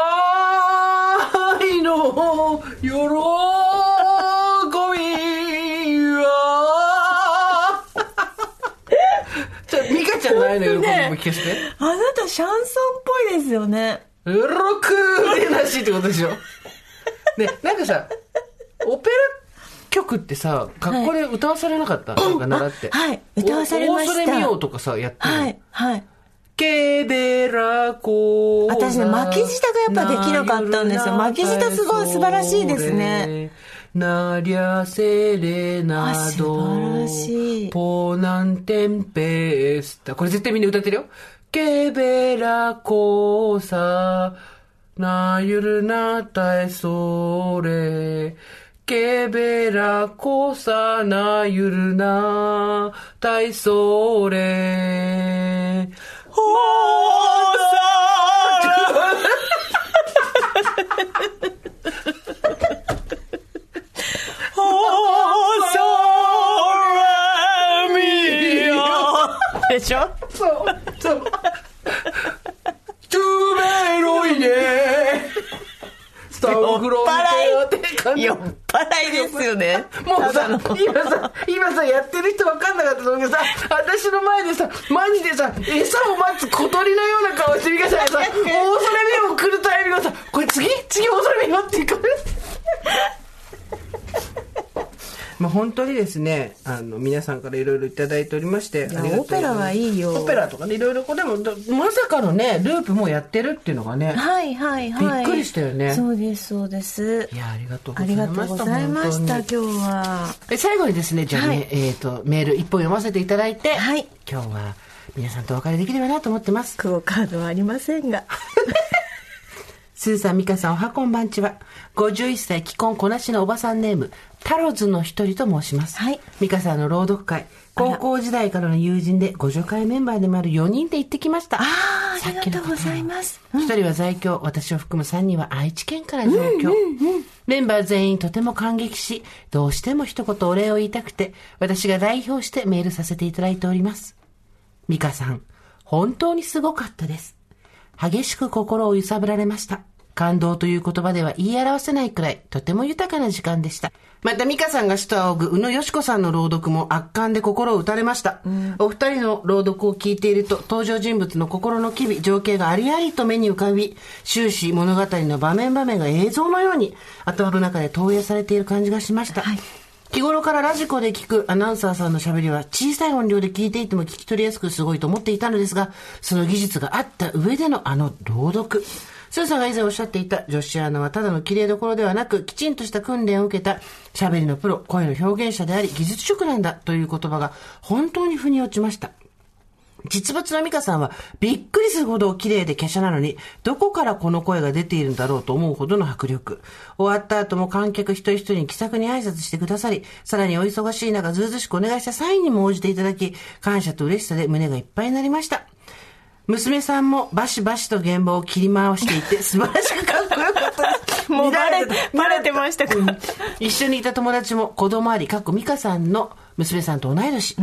[SPEAKER 1] の喜びはちょミカちゃんの愛の喜びも聞かせて、
[SPEAKER 2] ね、あなたシャンソンっぽいですよね。
[SPEAKER 1] うろくでらしいってことでしょ。ね、なんかさオペラ曲ってさ学校で歌わされなかった、はい、なんか習って、
[SPEAKER 2] はい、歌わされました。
[SPEAKER 1] 大それみようとかさやってる。
[SPEAKER 2] はいはい。
[SPEAKER 1] ケベラコー
[SPEAKER 2] 私ね巻き舌がやっぱできなかったんですよ。巻き舌すごい素晴らしいですね。
[SPEAKER 1] ナリャセレナド
[SPEAKER 2] 素晴らしい。
[SPEAKER 1] ポナンテンペスタ、これ絶対みんな歌ってるよ。ケベラコーサナユルナタエソレケベラコサナユルナタエソレほーさーほーさーみよ
[SPEAKER 2] でしょ。
[SPEAKER 1] そうそうトゥメロイネスタオグロンテって感じ。
[SPEAKER 2] 酔っ払いですよね。
[SPEAKER 1] もうさ今さ今さやってる人分かんなかったと思うけどさ、私の前でさマジでさ餌を待つ小鳥のような顔してミカさんがさ大空目を来るタイミングがさ、これ次次大空目よっていうかまあ本当にですね、あの皆さんからいろいろいただいておりまして、
[SPEAKER 2] オペラはいいよ。
[SPEAKER 1] オペラとかねいろいろ、でもまさかのねループもやってるっていうのがね、
[SPEAKER 2] はいはいはい、
[SPEAKER 1] びっくりしたよね。
[SPEAKER 2] そうですそうです。
[SPEAKER 1] いやありがとうございました。
[SPEAKER 2] ありがとうございました。今日は
[SPEAKER 1] え最後にですねじゃあね、はい、えっ、ー、とメール一本読ませていただいて、
[SPEAKER 2] はい、
[SPEAKER 1] 今日は皆さんとお別れできればなと思ってます。
[SPEAKER 2] クオカードはありませんが
[SPEAKER 1] スーさん、ミカさん、おはこんばんちは。ごじゅういっさい既婚こなしのおばさんネームタロズの一人と申します。
[SPEAKER 2] はい。
[SPEAKER 1] ミカさんの朗読会、高校時代からの友人でご助会メンバーでもあるよにんで行ってきました。
[SPEAKER 2] ああ、ありがとうございます。
[SPEAKER 1] 一、うん、人は在京、私を含むさんにんは愛知県から上京、うんうんうん、メンバー全員とても感激し、どうしても一言お礼を言いたくて、私が代表してメールさせていただいております。ミカさん、本当にすごかったです。激しく心を揺さぶられました。感動という言葉では言い表せないくらい、とても豊かな時間でした。また、ミカさんが主と仰ぐ宇野よし子さんの朗読も圧巻で心を打たれました。うん、お二人の朗読を聞いていると、登場人物の心の機微、情景がありありと目に浮かび、終始物語の場面場面が映像のように頭の中で投影されている感じがしました。はい、日頃からラジコで聞くアナウンサーさんの喋りは小さい音量で聞いていても聞き取りやすくすごいと思っていたのですが、その技術があった上でのあの朗読。スーさんが以前おっしゃっていた女子アナはただの綺麗どころではなく、きちんとした訓練を受けた喋りのプロ、声の表現者であり技術職なんだという言葉が本当に腑に落ちました。実物のミカさんはびっくりするほど綺麗で華奢なのに、どこからこの声が出ているんだろうと思うほどの迫力。終わった後も観客一人一人に気さくに挨拶してくださり、さらにお忙しい中ずうずしくお願いした際にも応じていただき、感謝と嬉しさで胸がいっぱいになりました。娘さんもバシバシと現場を切り回していて素晴らしくかっこよかったです。
[SPEAKER 2] もうバレバレてましたか、うん、
[SPEAKER 1] 一緒にいた友達も子供ありかっこ美香さんの娘さんと同い年、うん、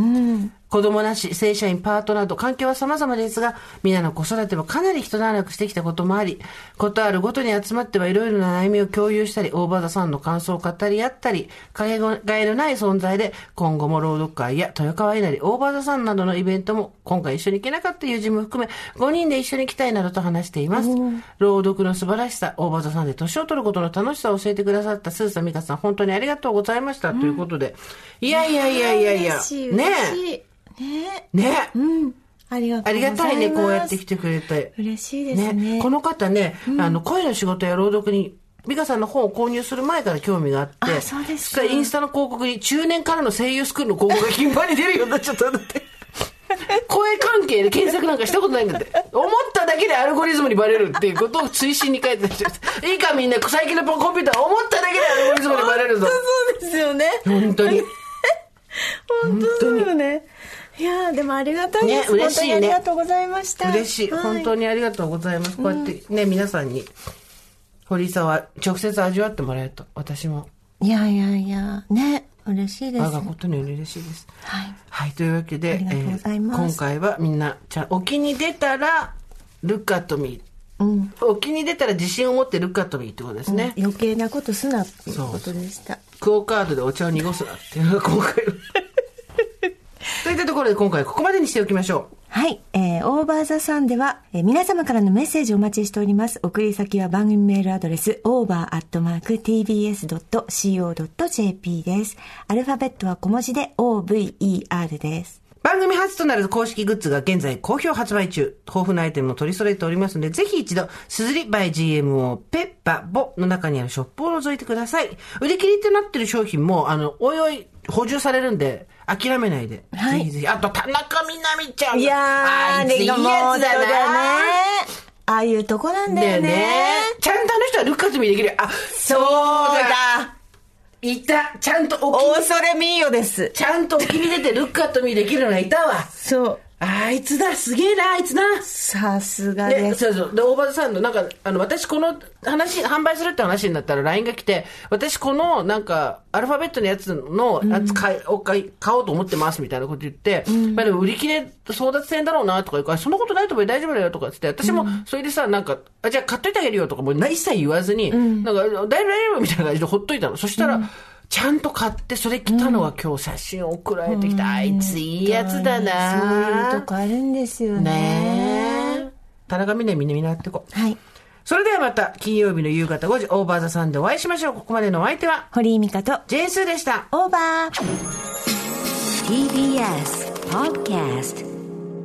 [SPEAKER 1] 子供なし正社員パートなど環境は様々ですが、皆の子育てもかなり一段落してきたこともあり、ことあるごとに集まってはいろいろな悩みを共有したり、大場田さんの感想を語り合ったり、かけがえのない存在で、今後も朗読会や豊川稲荷、大場田さんなどのイベントも今回一緒に行けなかった友人も含めごにんで一緒に行きたいなどと話しています。朗読の素晴らしさ、大場田さんで年を取ることの楽しさを教えてくださったスーサミカさん、本当にありがとうございました、うん、ということで、いやいやいやいやいや、ねえ
[SPEAKER 2] ね
[SPEAKER 1] ね、
[SPEAKER 2] うん、ありがとうございます。
[SPEAKER 1] ありがたいね、こうやって来てくれて。
[SPEAKER 2] 嬉しいですね。
[SPEAKER 1] ね、この方ね、うん、あの、声の仕事や朗読に、美香さんの本を購入する前から興味があって、
[SPEAKER 2] あ、そうですか。
[SPEAKER 1] インスタの広告に中年からの声優スクールの広告が頻繁に出るようになっちゃったんだって。声関係で検索なんかしたことないんだって。思っただけでアルゴリズムにバレるっていうことを追伸に書いてたりして。いいかみんな、最近のコンピューター思っただけでアルゴリズムにバレるぞ。
[SPEAKER 2] そうですよね。
[SPEAKER 1] 本当に。
[SPEAKER 2] 本当だよね。いやでもありがたいです、ね、嬉しいね。本当にありがとうございました。
[SPEAKER 1] 嬉しい、はい、本当にありがとうございます。こうやってね、うん、皆さんに堀井さんは直接味わってもらえると私も
[SPEAKER 2] いやいやいやね、嬉しいです。
[SPEAKER 1] 我がことに嬉しいです。
[SPEAKER 2] はい、
[SPEAKER 1] はい、というわけで、
[SPEAKER 2] ありがとうございます。
[SPEAKER 1] えー、今回はみんなちゃん沖に出たらルックアットミー、うん、沖に出たら自信を持ってルックアットミーってことですね、
[SPEAKER 2] うん、余計なことすなっていうことでした。
[SPEAKER 1] クオカードでお茶を濁すなっていうのが今回といったところで今回ここまでにしておきましょう。
[SPEAKER 2] はい、えー、オーバーザさんでは、えー、皆様からのメッセージをお待ちしております。送り先は番組メールアドレス オーバーアットマークティービーエスドットシーオードットジェーピー です。アルファベットは小文字で オーブイイーアール です。
[SPEAKER 1] 番組初となる公式グッズが現在好評発売中。豊富なアイテムも取り揃えておりますので、ぜひ一度、すずり by ジーエムオー ペッパボの中にあるショップを覗いてください。売り切りとなっている商品も、あの、おいおい補充されるんで、諦めないで。はい、ぜひぜひ。あと、田中みなみちゃん。
[SPEAKER 2] いやー、あいついいやつだな。ああいうとこなんだよね。ね
[SPEAKER 1] ちゃんとあの人はルックアットミーできる。あ、
[SPEAKER 2] そうだ。
[SPEAKER 1] いた。ちゃんと
[SPEAKER 2] お気に。恐れみーよです。
[SPEAKER 1] ちゃんとお気に出てルックアットミーできるのがいたわ。
[SPEAKER 2] そう。
[SPEAKER 1] あいつだ、すげえな、あいつな。
[SPEAKER 2] さすがです。
[SPEAKER 1] そうそう。で、大場さんの、なんか、あの、私この話、販売するって話になったら ライン が来て、私この、なんか、アルファベットのやつのやつ買い、うん、買い、買おうと思ってますみたいなこと言って、うん、まあでも売り切れ争奪戦だろうなとか言うから、そんなことないと思うよ、大丈夫だよとか言って、私もそれでさ、なんか、あ、じゃあ買っといてあげるよとかもう一切言わずに、うん、なんか、大丈夫大丈夫みたいな感じでほっといたの。そしたら、うんちゃんと買ってそれ着たのが今日写真送られてきた、うん、あいついいやつだな。
[SPEAKER 2] そういうとこあるんですよね。
[SPEAKER 1] ね田中みなみんな見習ってこう。
[SPEAKER 2] はい。
[SPEAKER 1] それではまた金曜日の夕方ごじオーバーザさんでお会いしましょう。ここまでのお相手は
[SPEAKER 2] 堀井美香と
[SPEAKER 1] ジェーンスーでした。
[SPEAKER 2] オーバー
[SPEAKER 3] ティービーエス Podcast。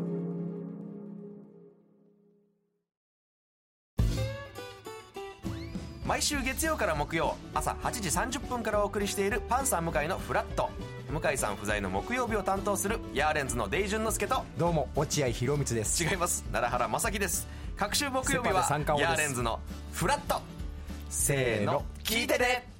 [SPEAKER 4] 毎週月曜から木曜朝はちじさんじゅっぷんからお送りしているパンサー向井のフラット。向井さん不在の木曜日を担当するヤーレンズのデイジュンの之介と、
[SPEAKER 5] どうも落合博満です。
[SPEAKER 4] 違います、奈良原正樹です。各週木曜日はヤーレンズのフラット。せーの聞いてね。